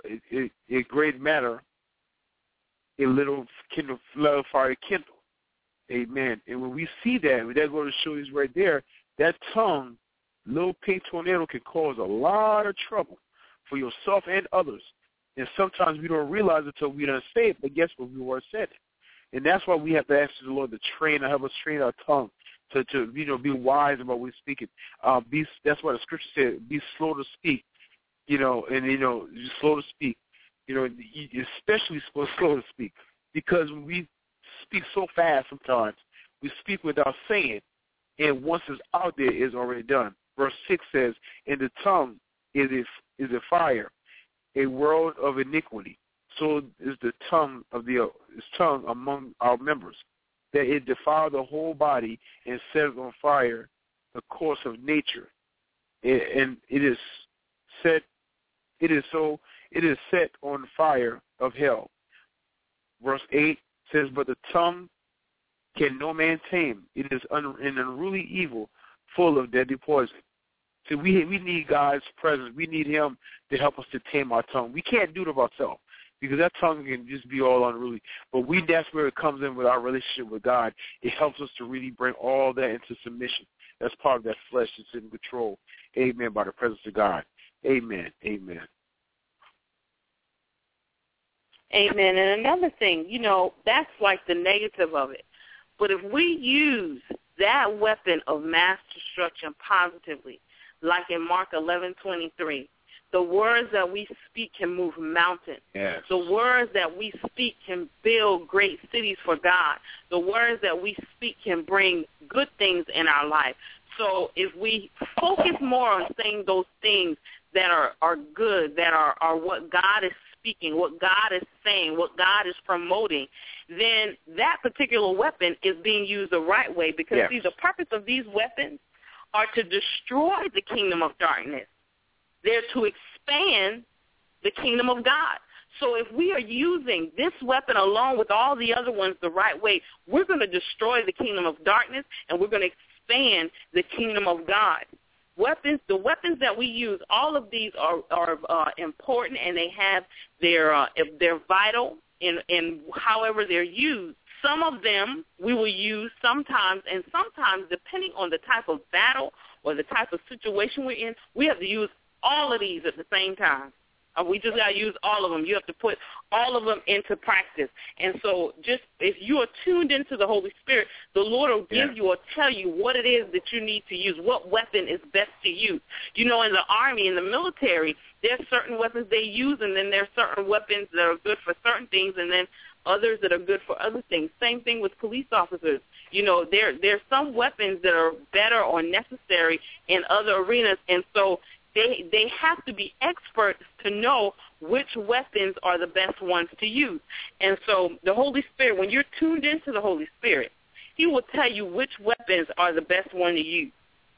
a little fire kindle. Amen. And when we see that, that goes to show you right there, that tongue, little pink tornado, can cause a lot of trouble for yourself and others. And sometimes we don't realize it until we don't say it, but guess what? We were said it. And that's why we have to ask the Lord to help us train our tongue to be wise about what we're speaking. That's why the scripture said, be slow to speak, slow to speak. Especially slow to speak, because when we speak so fast sometimes, we speak without saying, and once it's out there, it's already done. Verse 6 says, and the tongue is a fire, a world of iniquity. So is the tongue among our members, that it defiled the whole body and set on fire the course of nature. And it is set on fire of hell. Verse 8 says, but the tongue can no man tame. It is an unruly evil, full of deadly poison. So we need God's presence. We need him to help us to tame our tongue. We can't do it of ourselves, because that tongue can just be all unruly. But that's where it comes in with our relationship with God. It helps us to really bring all that into submission. That's part of that flesh that's in control. Amen, by the presence of God. Amen. Amen. Amen. And another thing, that's like the negative of it. But if we use that weapon of mass destruction positively, like in Mark 11:23, the words that we speak can move mountains. Yes. The words that we speak can build great cities for God. The words that we speak can bring good things in our life. So if we focus more on saying those things that are good, that are what God is speaking, what God is saying, what God is promoting, then that particular weapon is being used the right way, because yes. See, the purpose of these weapons are to destroy the kingdom of darkness. They're to expand the kingdom of God. So if we are using this weapon along with all the other ones the right way, we're going to destroy the kingdom of darkness, and we're going to expand the kingdom of God. The weapons that we use, all of these are important, and they have they're vital in however they're used. Some of them we will use sometimes, and sometimes depending on the type of battle or the type of situation we're in, we have to use all of these at the same time. We just got to use all of them. You have to put all of them into practice. And so just if you are tuned into the Holy Spirit, the Lord will give you or tell you what it is that you need to use, what weapon is best to use. In the Army, in the military, there's certain weapons they use, and then there's certain weapons that are good for certain things, and then others that are good for other things. Same thing with police officers. There's some weapons that are better or necessary in other arenas, and so they have to be experts to know which weapons are the best ones to use. And so the Holy Spirit, when you're tuned into the Holy Spirit, he will tell you which weapons are the best one to use.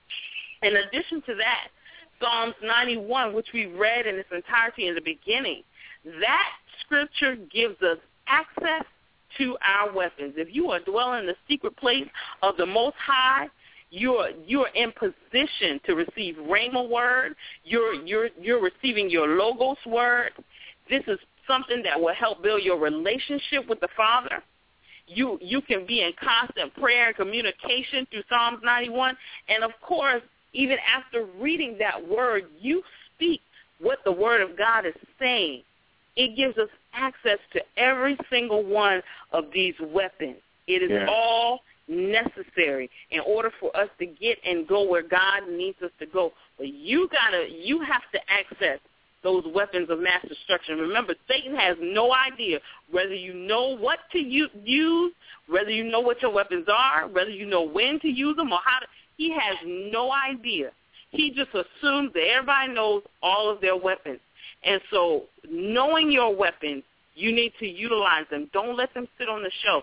In addition to that, Psalms 91, which we read in its entirety in the beginning, that scripture gives us access to our weapons. If you are dwelling in the secret place of the Most High, you're in position to receive Rhema word. You're receiving your Logos word. This is something that will help build your relationship with the Father. You can be in constant prayer and communication through Psalms 91. And, of course, even after reading that word, you speak what the Word of God is saying, it gives us access to every single one of these weapons. It is all necessary in order for us to get and go where God needs us to go. But you have to access those weapons of mass destruction. Remember, Satan has no idea whether you know what to use, whether you know what your weapons are, whether you know when to use them or how to. He has no idea. He just assumes that everybody knows all of their weapons. And so knowing your weapons, you need to utilize them. Don't let them sit on the shelf.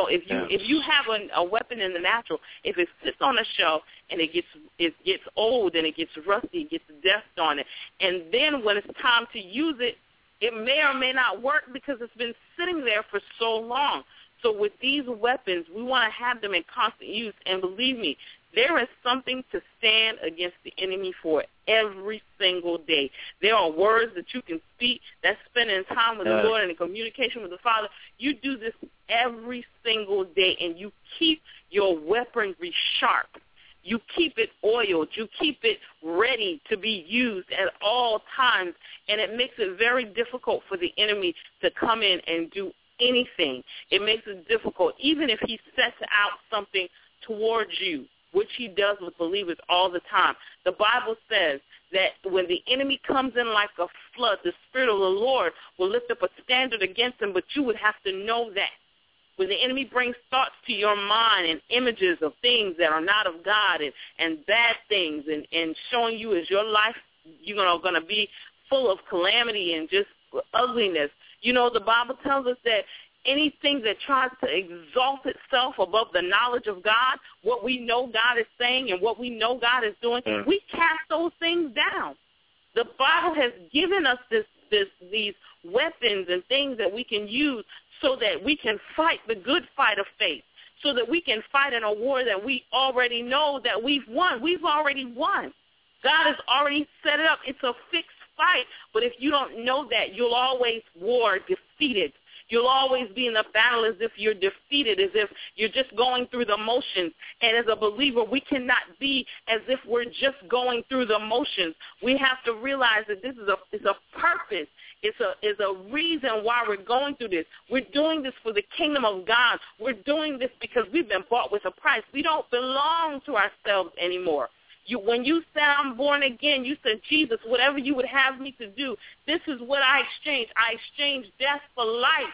If you have a weapon in the natural, if it sits on a shelf and it gets old and it gets rusty, it gets dust on it, and then when it's time to use it, it may or may not work because it's been sitting there for so long. So with these weapons, we want to have them in constant use. And believe me, there is something to stand against the enemy for every single day. There are words that you can speak. That's spending time with the Lord and in communication with the Father. You do this every single day, and you keep your weaponry sharp. You keep it oiled. You keep it ready to be used at all times, and it makes it very difficult for the enemy to come in and do anything. It makes it difficult, even if he sets out something towards you, which he does with believers all the time. The Bible says that when the enemy comes in like a flood, the Spirit of the Lord will lift up a standard against him, but you would have to know that. When the enemy brings thoughts to your mind and images of things that are not of God and bad things and showing you as your life, you're going to be full of calamity and just ugliness. You know, the Bible tells us that anything that tries to exalt itself above the knowledge of God, what we know God is saying and what we know God is doing, we cast those things down. The Bible has given us these weapons and things that we can use so that we can fight the good fight of faith, so that we can fight in a war that we already know that we've won. We've already won. God has already set it up. It's a fixed fight, but if you don't know that, you'll always war defeated. You'll always be in a battle as if you're defeated, as if you're just going through the motions. And as a believer, we cannot be as if we're just going through the motions. We have to realize that this is a purpose. It's a reason why we're going through this. We're doing this for the kingdom of God. We're doing this because we've been bought with a price. We don't belong to ourselves anymore. When you said I'm born again, you said, Jesus, whatever you would have me to do, this is what I exchange. I exchange death for life,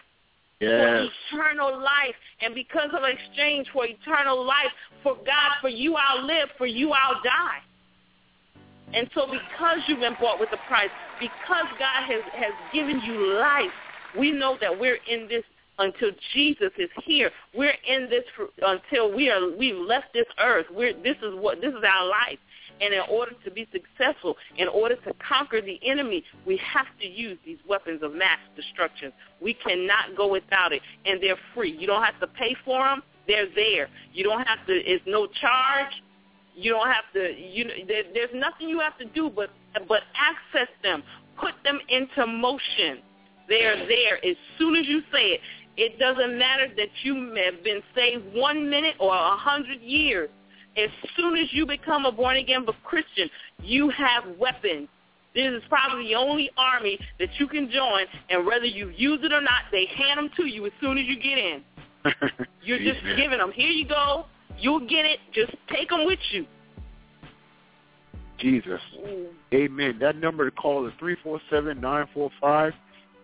for eternal life. And because of exchange for eternal life, for God, for you I'll live, for you I'll die. And so because you've been bought with a price, because God has given you life, we know that we're in this until Jesus is here. We're in this until we've left this earth. This is our life. And in order to be successful, in order to conquer the enemy, we have to use these weapons of mass destruction. We cannot go without it, and they're free. You don't have to pay for them. They're there. You don't have to. It's no charge. You don't have to. There's nothing you have to do but access them, put them into motion. They're there as soon as you say it. It doesn't matter that you have been saved 1 minute or 100 years. As soon as you become a born-again Christian, you have weapons. This is probably the only army that you can join, and whether you use it or not, they hand them to you as soon as you get in. You're just giving them, here you go, you'll get it, just take them with you. Jesus. Amen. That number to call is 347-945-5416,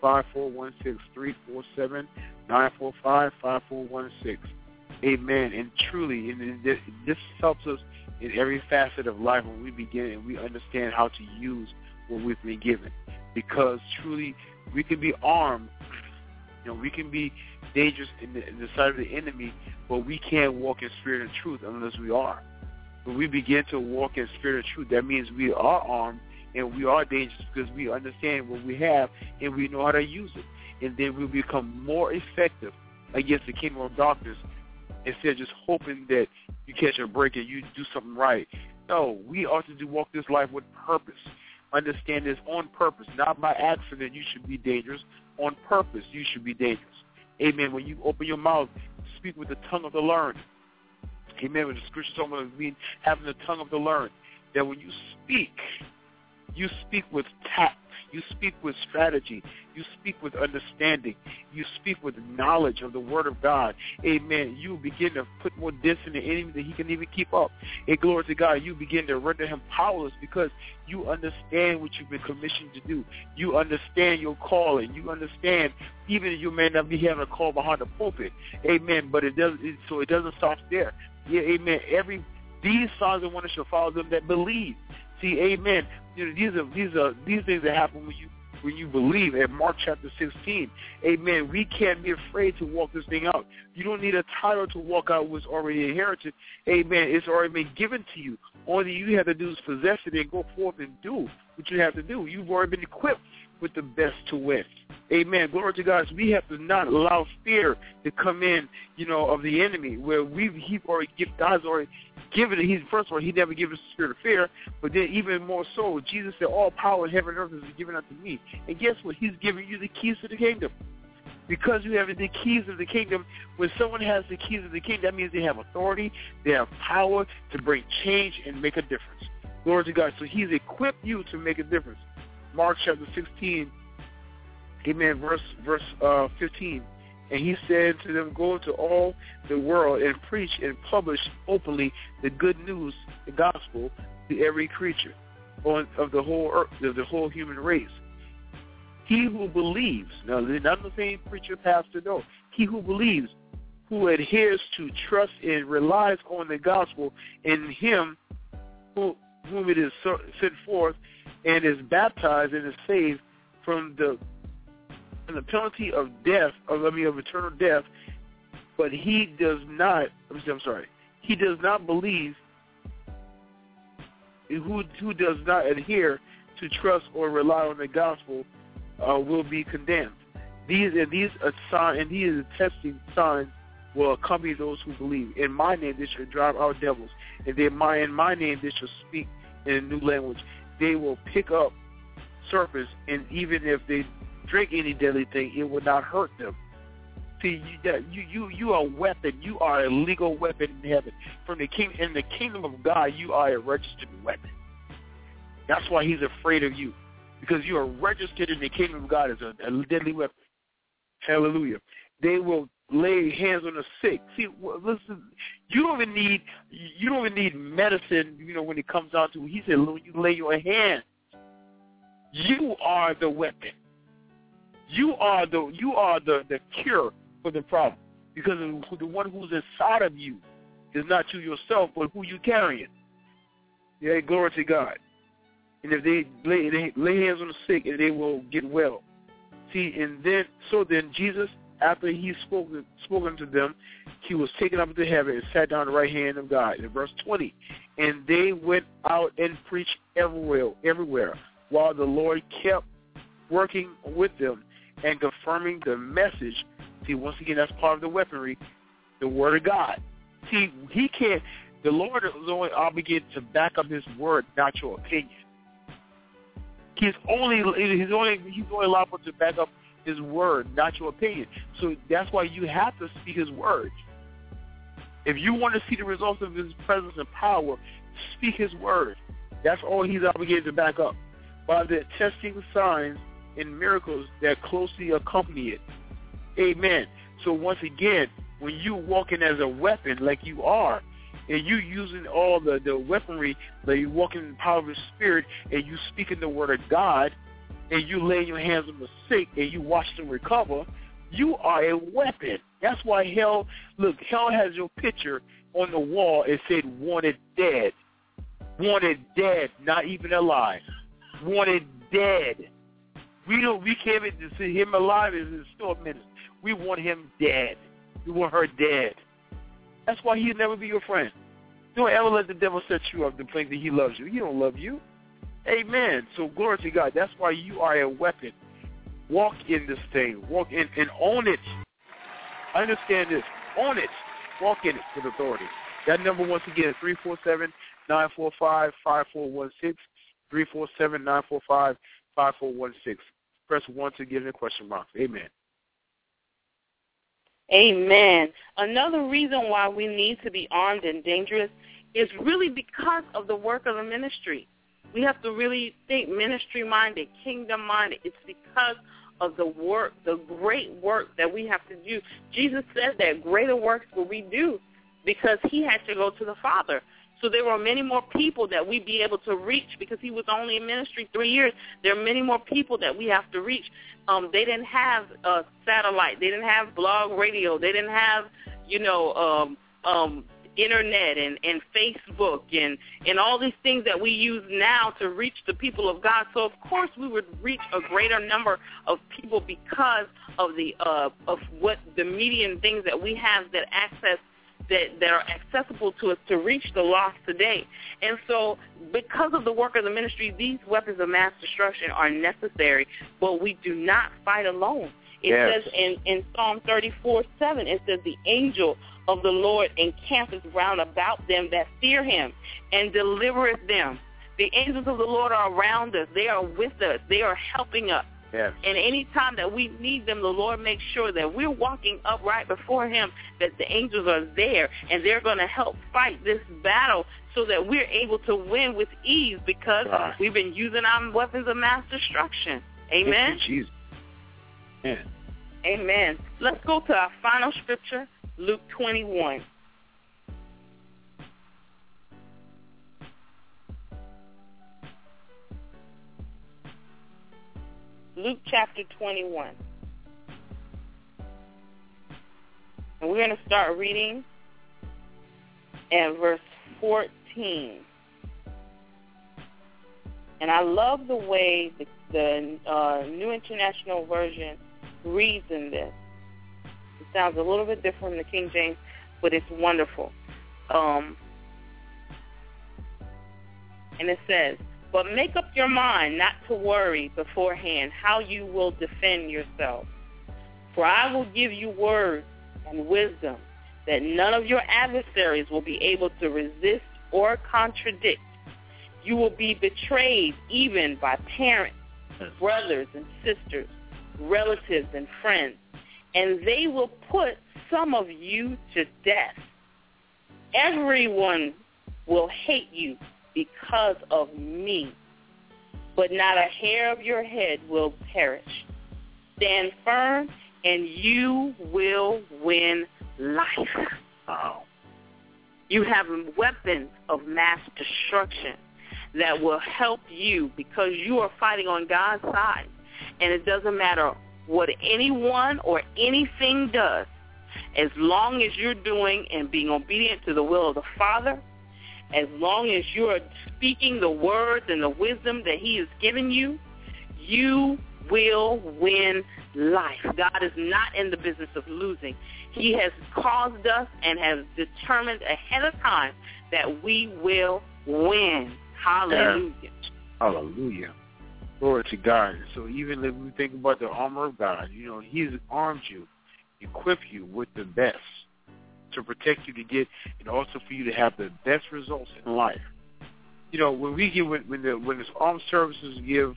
347-945-5416. Amen. And truly, this helps us in every facet of life when we begin and we understand how to use what we've been given. Because truly, we can be armed. We can be dangerous in the sight of the enemy, but we can't walk in spirit and truth unless we are. When we begin to walk in spirit and truth, that means we are armed and we are dangerous because we understand what we have and we know how to use it. And then we become more effective against the kingdom of darkness instead of just hoping that you catch a break and you do something right. No, we ought to walk this life with purpose. Understand this on purpose. Not by accident you should be dangerous. On purpose you should be dangerous. Amen. When you open your mouth, speak with the tongue of the learned. Amen. When the scripture talks about having the tongue of the learned, that when you speak with tact. You speak with strategy. You speak with understanding. You speak with knowledge of the Word of God. Amen. You begin to put more dents in the enemy than he can even keep up. And glory to God, you begin to render him powerless because you understand what you've been commissioned to do. You understand your calling. You understand, even if you may not be having a call behind the pulpit. Amen. But it doesn't stop there. Yeah, amen. These signs and wonders shall follow them that believe. See, amen. You know, these things that happen when you believe. In Mark chapter 16, amen. We can't be afraid to walk this thing out. You don't need a title to walk out what's already inherited. Amen. It's already been given to you. All you have to do is possess it and go forth and do what you have to do. You've already been equipped with the best to win. Amen. Glory to God. So we have to not allow fear to come in, of the enemy, where God's already given it. First of all, he never given us the spirit of fear, but then even more so, Jesus said, all power in heaven and earth is given unto me. And guess what? He's giving you the keys to the kingdom. Because you have the keys of the kingdom, when someone has the keys of the kingdom, that means they have authority, they have power to bring change and make a difference. Glory to God. So he's equipped you to make a difference. Mark chapter 16, amen, verse 15. And he said to them, go into all the world and preach and publish openly the good news, the gospel, to every creature of the whole earth, of the whole human race. He who believes, now not the same preacher, pastor, no. He who believes, who adheres to, trust, and relies on the gospel in him whom it is sent forth, and is baptized and is saved from the penalty of death, of eternal death, but he does not. He does not believe. Who does not adhere to trust or rely on the gospel will be condemned. These testing signs will accompany those who believe. In my name they shall drive out devils, and in my name they shall speak in a new language. They will pick up serpents, and even if they drink any deadly thing, it will not hurt them. See, you are a weapon. You are a legal weapon in heaven. In the kingdom of God, you are a registered weapon. That's why he's afraid of you, because you are registered in the kingdom of God as a deadly weapon. Hallelujah. They will lay hands on the sick. See, listen, you don't even need medicine. When it comes down to it, he said, when you lay your hands, you are the weapon. You are the cure for the problem, because the one who's inside of you is not you yourself, but who you carrying. Yeah, glory to God. And if they lay hands on the sick, and they will get well. See, and then Jesus, after he spoken to them, he was taken up into heaven and sat down at the right hand of God. In verse 20, and they went out and preached everywhere, while the Lord kept working with them and confirming the message. See, once again, that's part of the weaponry, the Word of God. See, the Lord is only obligated to back up his word, not your opinion. He's only liable to back up his word, not your opinion. So that's why you have to speak his word. If you want to see the results of his presence and power, speak his word. That's all he's obligated to back up. By the testing signs and miracles that closely accompany it. Amen. So once again, when you walking as a weapon like you are, and you using all the weaponry, like you walking in the power of the Spirit, and you speaking the word of God, and you laying your hands on the sick, and you watch them recover, you are a weapon. That's why hell has your picture on the wall. It said, wanted dead. Wanted dead, not even alive. Wanted dead. We can't even see him alive is still a menace. We want him dead. We want her dead. That's why he'll never be your friend. Don't ever let the devil set you up to think that he loves you. He don't love you. Amen. So glory to God. That's why you are a weapon. Walk in this thing. Walk in and own it. I understand this. Own it. Walk in it with authority. That number, once again, is 347-945-5416. 347-945-5416. Press 1 to get in the question box. Amen. Amen. Another reason why we need to be armed and dangerous is really because of the work of the ministry. We have to really think ministry-minded, kingdom-minded. It's because of the work, the great work that we have to do. Jesus said that greater works will we do because he had to go to the Father. So there were many more people that we'd be able to reach because he was only in ministry 3 years. There are many more people that we have to reach. They didn't have satellite. They didn't have blog radio. They didn't have, internet and Facebook and all these things that we use now to reach the people of God. So, of course, we would reach a greater number of people because of of what the media and things that we have that are accessible to us to reach the lost today. And so because of the work of the ministry, these weapons of mass destruction are necessary, but we do not fight alone. It says in Psalm 34:7, it says, the angel of the Lord encampeth round about them that fear him and delivereth them. The angels of the Lord are around us. They are with us. They are helping us. Yes. And any time that we need them, the Lord makes sure that we're walking upright before him, that the angels are there, and they're going to help fight this battle so that we're able to win with ease because we've been using our weapons of mass destruction. Amen? Thank you, Jesus. Amen. Amen. Let's go to our final scripture, Luke 21. Luke chapter 21. And we're going to start reading at verse 14. And I love the way the New International Version reads in this. It sounds a little bit different from the King James, but it's wonderful. And it says, but make up your mind not to worry beforehand how you will defend yourself. For I will give you words and wisdom that none of your adversaries will be able to resist or contradict. You will be betrayed even by parents, brothers and sisters, relatives and friends, and they will put some of you to death. Everyone will hate you because of me, but not a hair of your head will perish. Stand firm, and you will win life. Wow. You have weapons of mass destruction that will help you because you are fighting on God's side. And it doesn't matter what anyone or anything does, as long as you're doing and being obedient to the will of the Father, as long as you are speaking the words and the wisdom that he has given you, you will win life. God is not in the business of losing. He has caused us and has determined ahead of time that we will win. Hallelujah. Hallelujah. Glory to God. So even if we think about the armor of God, he's armed you, equipped you with the best to protect you to get, and also for you to have the best results in life. When we give, when the armed services give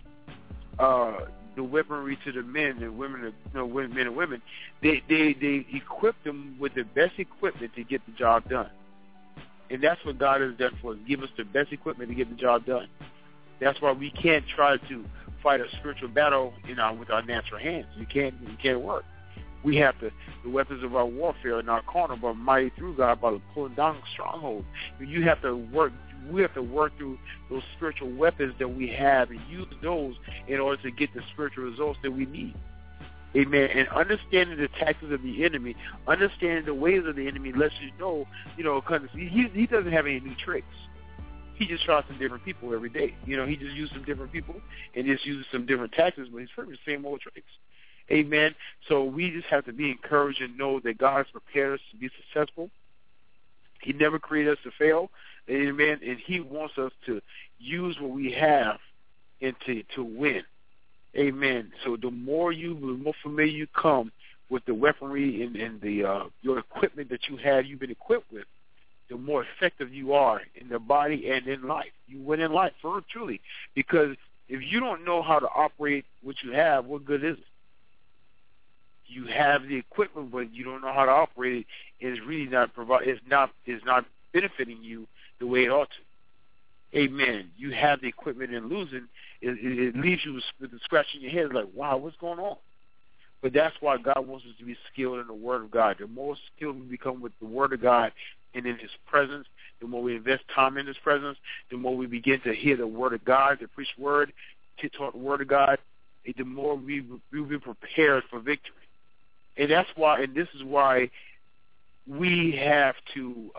the weaponry to the men and women, men and women, they equip them with the best equipment to get the job done. And that's what God has done for us. Give us the best equipment to get the job done. That's why we can't try to fight a spiritual battle, with our natural hands. You can't work. We have the weapons of our warfare in our carnal, but mighty through God by the pulling down strongholds. You have to work. We have to work through those spiritual weapons that we have and use those in order to get the spiritual results that we need. Amen. And understanding the tactics of the enemy, understanding the ways of the enemy lets you know, because he doesn't have any new tricks. He just tries some different people every day. He just uses some different people and just uses some different tactics, but he's pretty much the same old tricks. Amen. So we just have to be encouraged and know that God has prepared us to be successful. He never created us to fail. Amen. And he wants us to use what we have and to win. Amen. So the more familiar you come with the weaponry and the your equipment that you've been equipped with, the more effective you are in the body and in life. You win in life, for truly. Because if you don't know how to operate what you have, what good is it? You have the equipment, but you don't know how to operate it. It's really not it's not benefiting you the way it ought amen, you have the equipment and losing, it leaves you with the scratch in your head like, wow, what's going on? But that's why God wants us to be skilled in the Word of God. The more skilled we become with the Word of God and in His presence, the more we invest time in His presence, the more we begin to hear the Word of God, the preached Word, to taught the Word of God, the more we will be prepared for victory. And that's why, and this is why we have to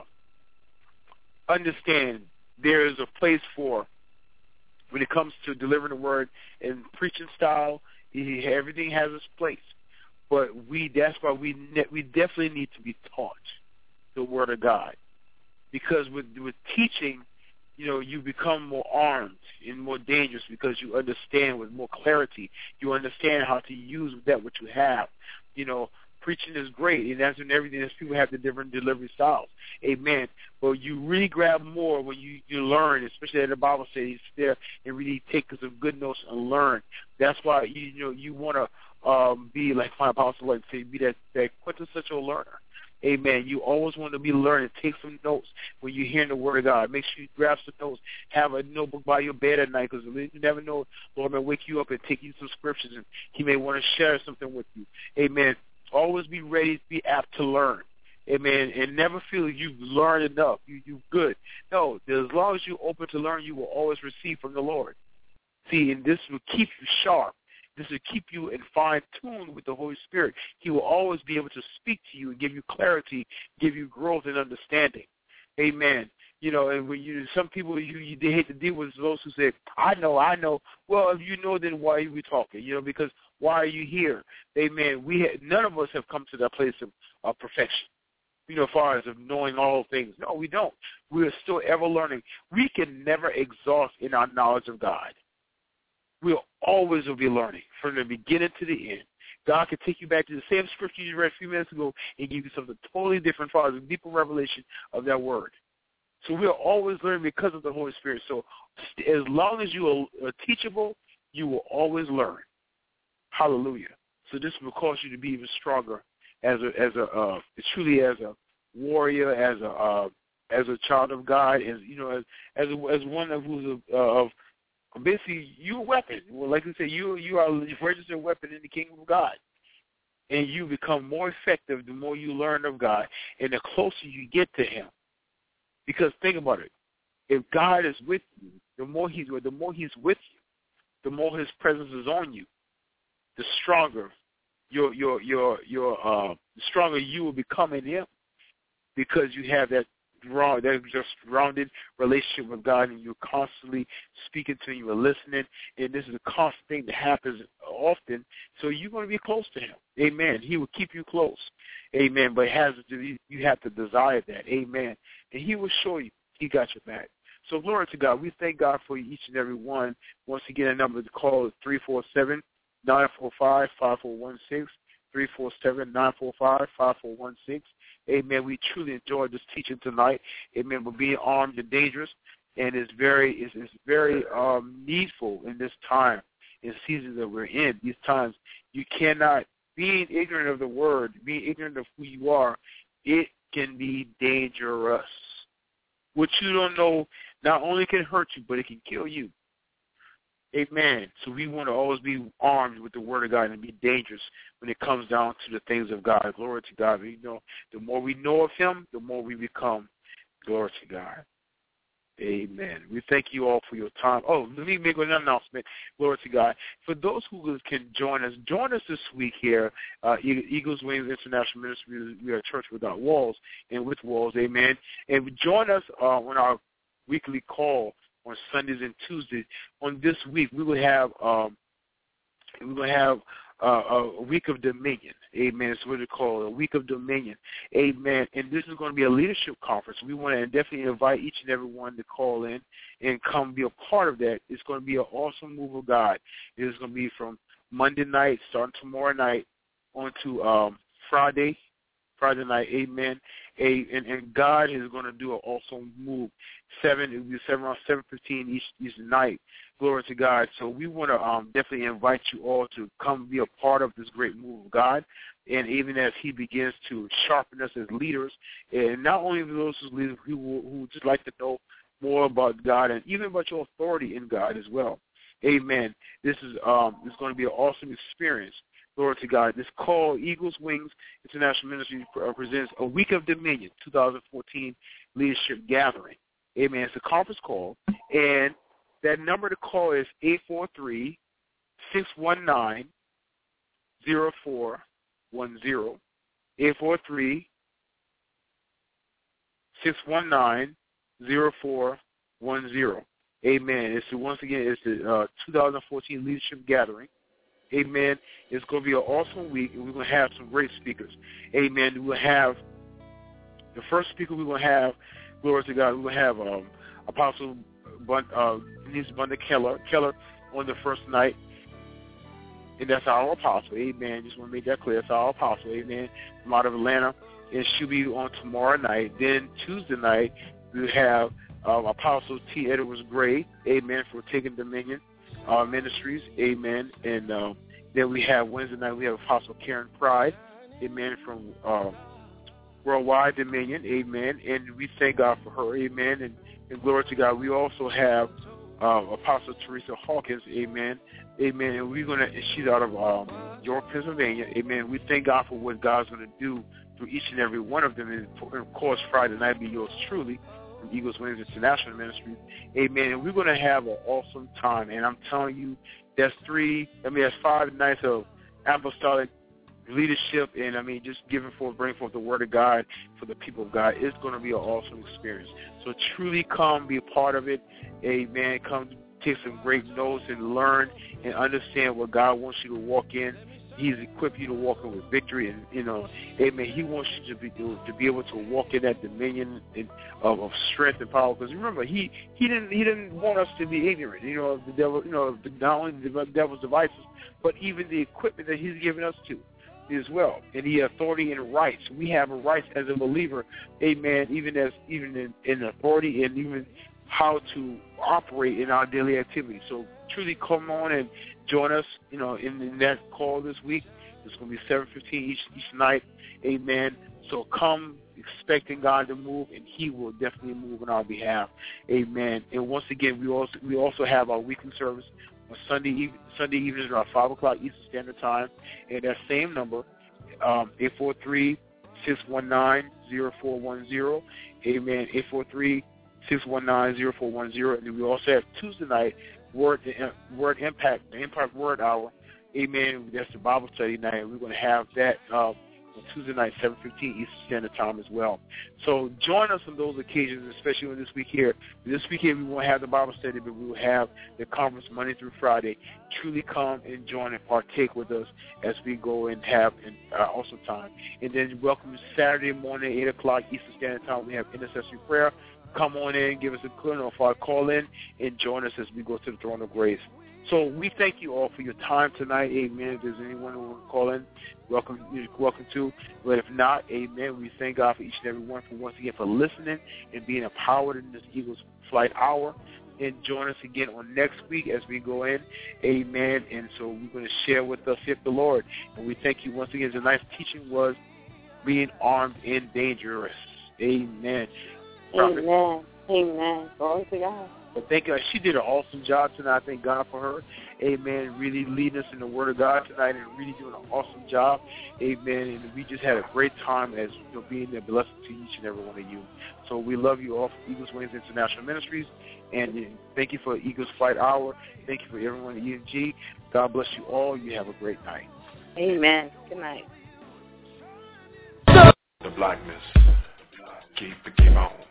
understand there is a place for, when it comes to delivering the Word in preaching style, everything has its place. But that's why we definitely need to be taught the Word of God. Because with teaching, you become more armed and more dangerous because you understand with more clarity. You understand how to use that what you have. Preaching is great, and that's when everything is. People have the different delivery styles. Amen. But you really grab more when you learn, especially as the Bible says, you sit there and really take some good notes and learn. That's why you want to be like my apostle like say, be that quintessential learner. Amen. You always want to be learning. Take some notes when you're hearing the Word of God. Make sure you grab some notes. Have a notebook by your bed at night because you never know. Lord may wake you up and take you some scriptures, and He may want to share something with you. Amen. Always be ready to be apt to learn. Amen. And never feel you've learned enough. You're good. No, as long as you're open to learn, you will always receive from the Lord. See, and this will keep you sharp. This will keep you in fine tune with the Holy Spirit. He will always be able to speak to you and give you clarity, give you growth and understanding. Amen. And when some people they hate to deal with those who say, I know. Well, if you know, then why are we talking? Because why are you here? Amen. None of us have come to that place of perfection. As far as of knowing all things. No, we don't. We are still ever learning. We can never exhaust in our knowledge of God. We'll always be learning from the beginning to the end. God can take you back to the same scripture you read a few minutes ago and give you something totally different as far as a deeper revelation of that word. So we'll always learn because of the Holy Spirit. So as long as you are teachable, you will always learn. Hallelujah. So this will cause you to be even stronger truly as a warrior, as a child of God, as one who's of basically you're a weapon. Well, like I said, you are a registered weapon in the kingdom of God. And you become more effective the more you learn of God and the closer you get to Him. Because think about it. If God is with you, the more He's with you, the more His presence is on you, the stronger the stronger you will become in Him, because you have that just grounded relationship with God, and you're constantly speaking to Him, you're listening, and this is a constant thing that happens often. So you're going to be close to Him. Amen. He will keep you close. Amen. But you have to desire that. Amen. And He will show you He got your back. So glory to God. We thank God for each and every one. Once again, a number to call is 347-945-5416. 347-945-5416. Amen. We truly enjoyed this teaching tonight. Amen. But being armed and dangerous, and it's very needful in this time, in seasons that we're in. These times, you cannot, being ignorant of the word, being ignorant of who you are, it can be dangerous. What you don't know not only can hurt you, but it can kill you. Amen. So we want to always be armed with the Word of God and be dangerous when it comes down to the things of God. Glory to God. The more we know of Him, the more we become. Glory to God. Amen. We thank you all for your time. Oh, let me make another announcement. Glory to God. For those who can join us this week here, Eagles Wings International Ministry. We are a church without walls and with walls. Amen. And join us on our weekly call on Sundays and Tuesdays. On this week, we will have a week of dominion. Amen. It's what it's called, a week of dominion. Amen. And this is going to be a leadership conference. We want to definitely invite each and every one to call in and come be a part of that. It's going to be an awesome move of God. It is going to be from Monday night, starting tomorrow night, on to Friday night. Amen. And God is going to do an awesome move. It will be around 7:15 each night. Glory to God. So we want to definitely invite you all to come be a part of this great move of God. And even as He begins to sharpen us as leaders, and not only those who just like to know more about God and even about your authority in God as well. Amen. This is going to be an awesome experience. Glory to God. This call, Eagles Wings International Ministry presents a Week of Dominion 2014 Leadership Gathering. Amen. It's a conference call, and that number to call is 843-619-0410. 843-619-0410. Amen. Once again, it's the 2014 Leadership Gathering. Amen. It's going to be an awesome week, and we're going to have some great speakers. Amen. We will have the first speaker. We will have, glory to God, we will have Apostle Denise Bunda Keller on the first night, and that's our apostle. Amen. Just want to make that clear. It's our apostle. Amen. From out of Atlanta, and she'll be on tomorrow night. Then Tuesday night, we have Apostle T. Edwards Gray, amen, for Taking Dominion Ministries, amen. And then we have Wednesday night, we have Apostle Karen Pride, amen, from Worldwide Dominion, amen. And we thank God for her, amen. And glory to God. We also have Apostle Teresa Hawkins, amen, amen. And she's out of York, Pennsylvania, amen. We thank God for what God's going to do through each and every one of them. And of course, Friday night be yours truly, from Eagles Wings International Ministries. Amen. And we're going to have an awesome time. And I'm telling you, that's 5 nights of apostolic leadership, and just bring forth the word of God for the people of God. It's going to be an awesome experience. So truly come be a part of it. Amen. Come take some great notes and learn and understand what God wants you to walk in. He's equipped you to walk in with victory, and amen. He wants you to be able to walk in that dominion of strength and power. Because remember, he didn't want us to be ignorant, of the devil, not only the devil's devices, but even the equipment that he's given us to as well, and the authority and rights. We have a rights as a believer, amen. Even in authority and even how to operate in our daily activities. So truly come on and join us, in that call this week. It's going to be 7:15 each night, amen. So come expecting God to move, and He will definitely move on our behalf, amen. And once again, we also have our weekly service on Sunday evenings around 5 o'clock Eastern Standard Time, and that same number, 843-619-0410, amen. 843-619-0410, and then we also have Tuesday night Word Impact, the Impact Word Hour, amen. That's the Bible study night, and we're going to have that on Tuesday night, 7:15 Eastern Standard Time as well. So join us on those occasions, especially on this week here. This week here, we won't have the Bible study, but we will have the conference Monday through Friday. Truly come and join and partake with us as we go and have an awesome time. And then welcome Saturday morning, 8 o'clock Eastern Standard Time. We have intercessory prayer. Come on in, give us a call in, and join us as we go to the throne of grace. So we thank you all for your time tonight, amen. If there's anyone who wants to call in, you're welcome to. But if not, amen, we thank God for each and every one once again for listening and being empowered in this Eagles Flight Hour. And join us again on next week as we go in, amen. And so we're going to share with us the Lord. And we thank you once again. The nice teaching was being armed and dangerous, amen. Amen. Amen. Glory to God. But thank God, she did an awesome job tonight. I thank God for her. Amen. Really leading us in the Word of God tonight and really doing an awesome job. Amen. And we just had a great time as being a blessing to each and every one of you. So we love you all from Eagles Wings International Ministries. And thank you for Eagles Flight Hour. Thank you for everyone at EMG. God bless you all. You have a great night. Amen. Good night. The blackness. Keep on.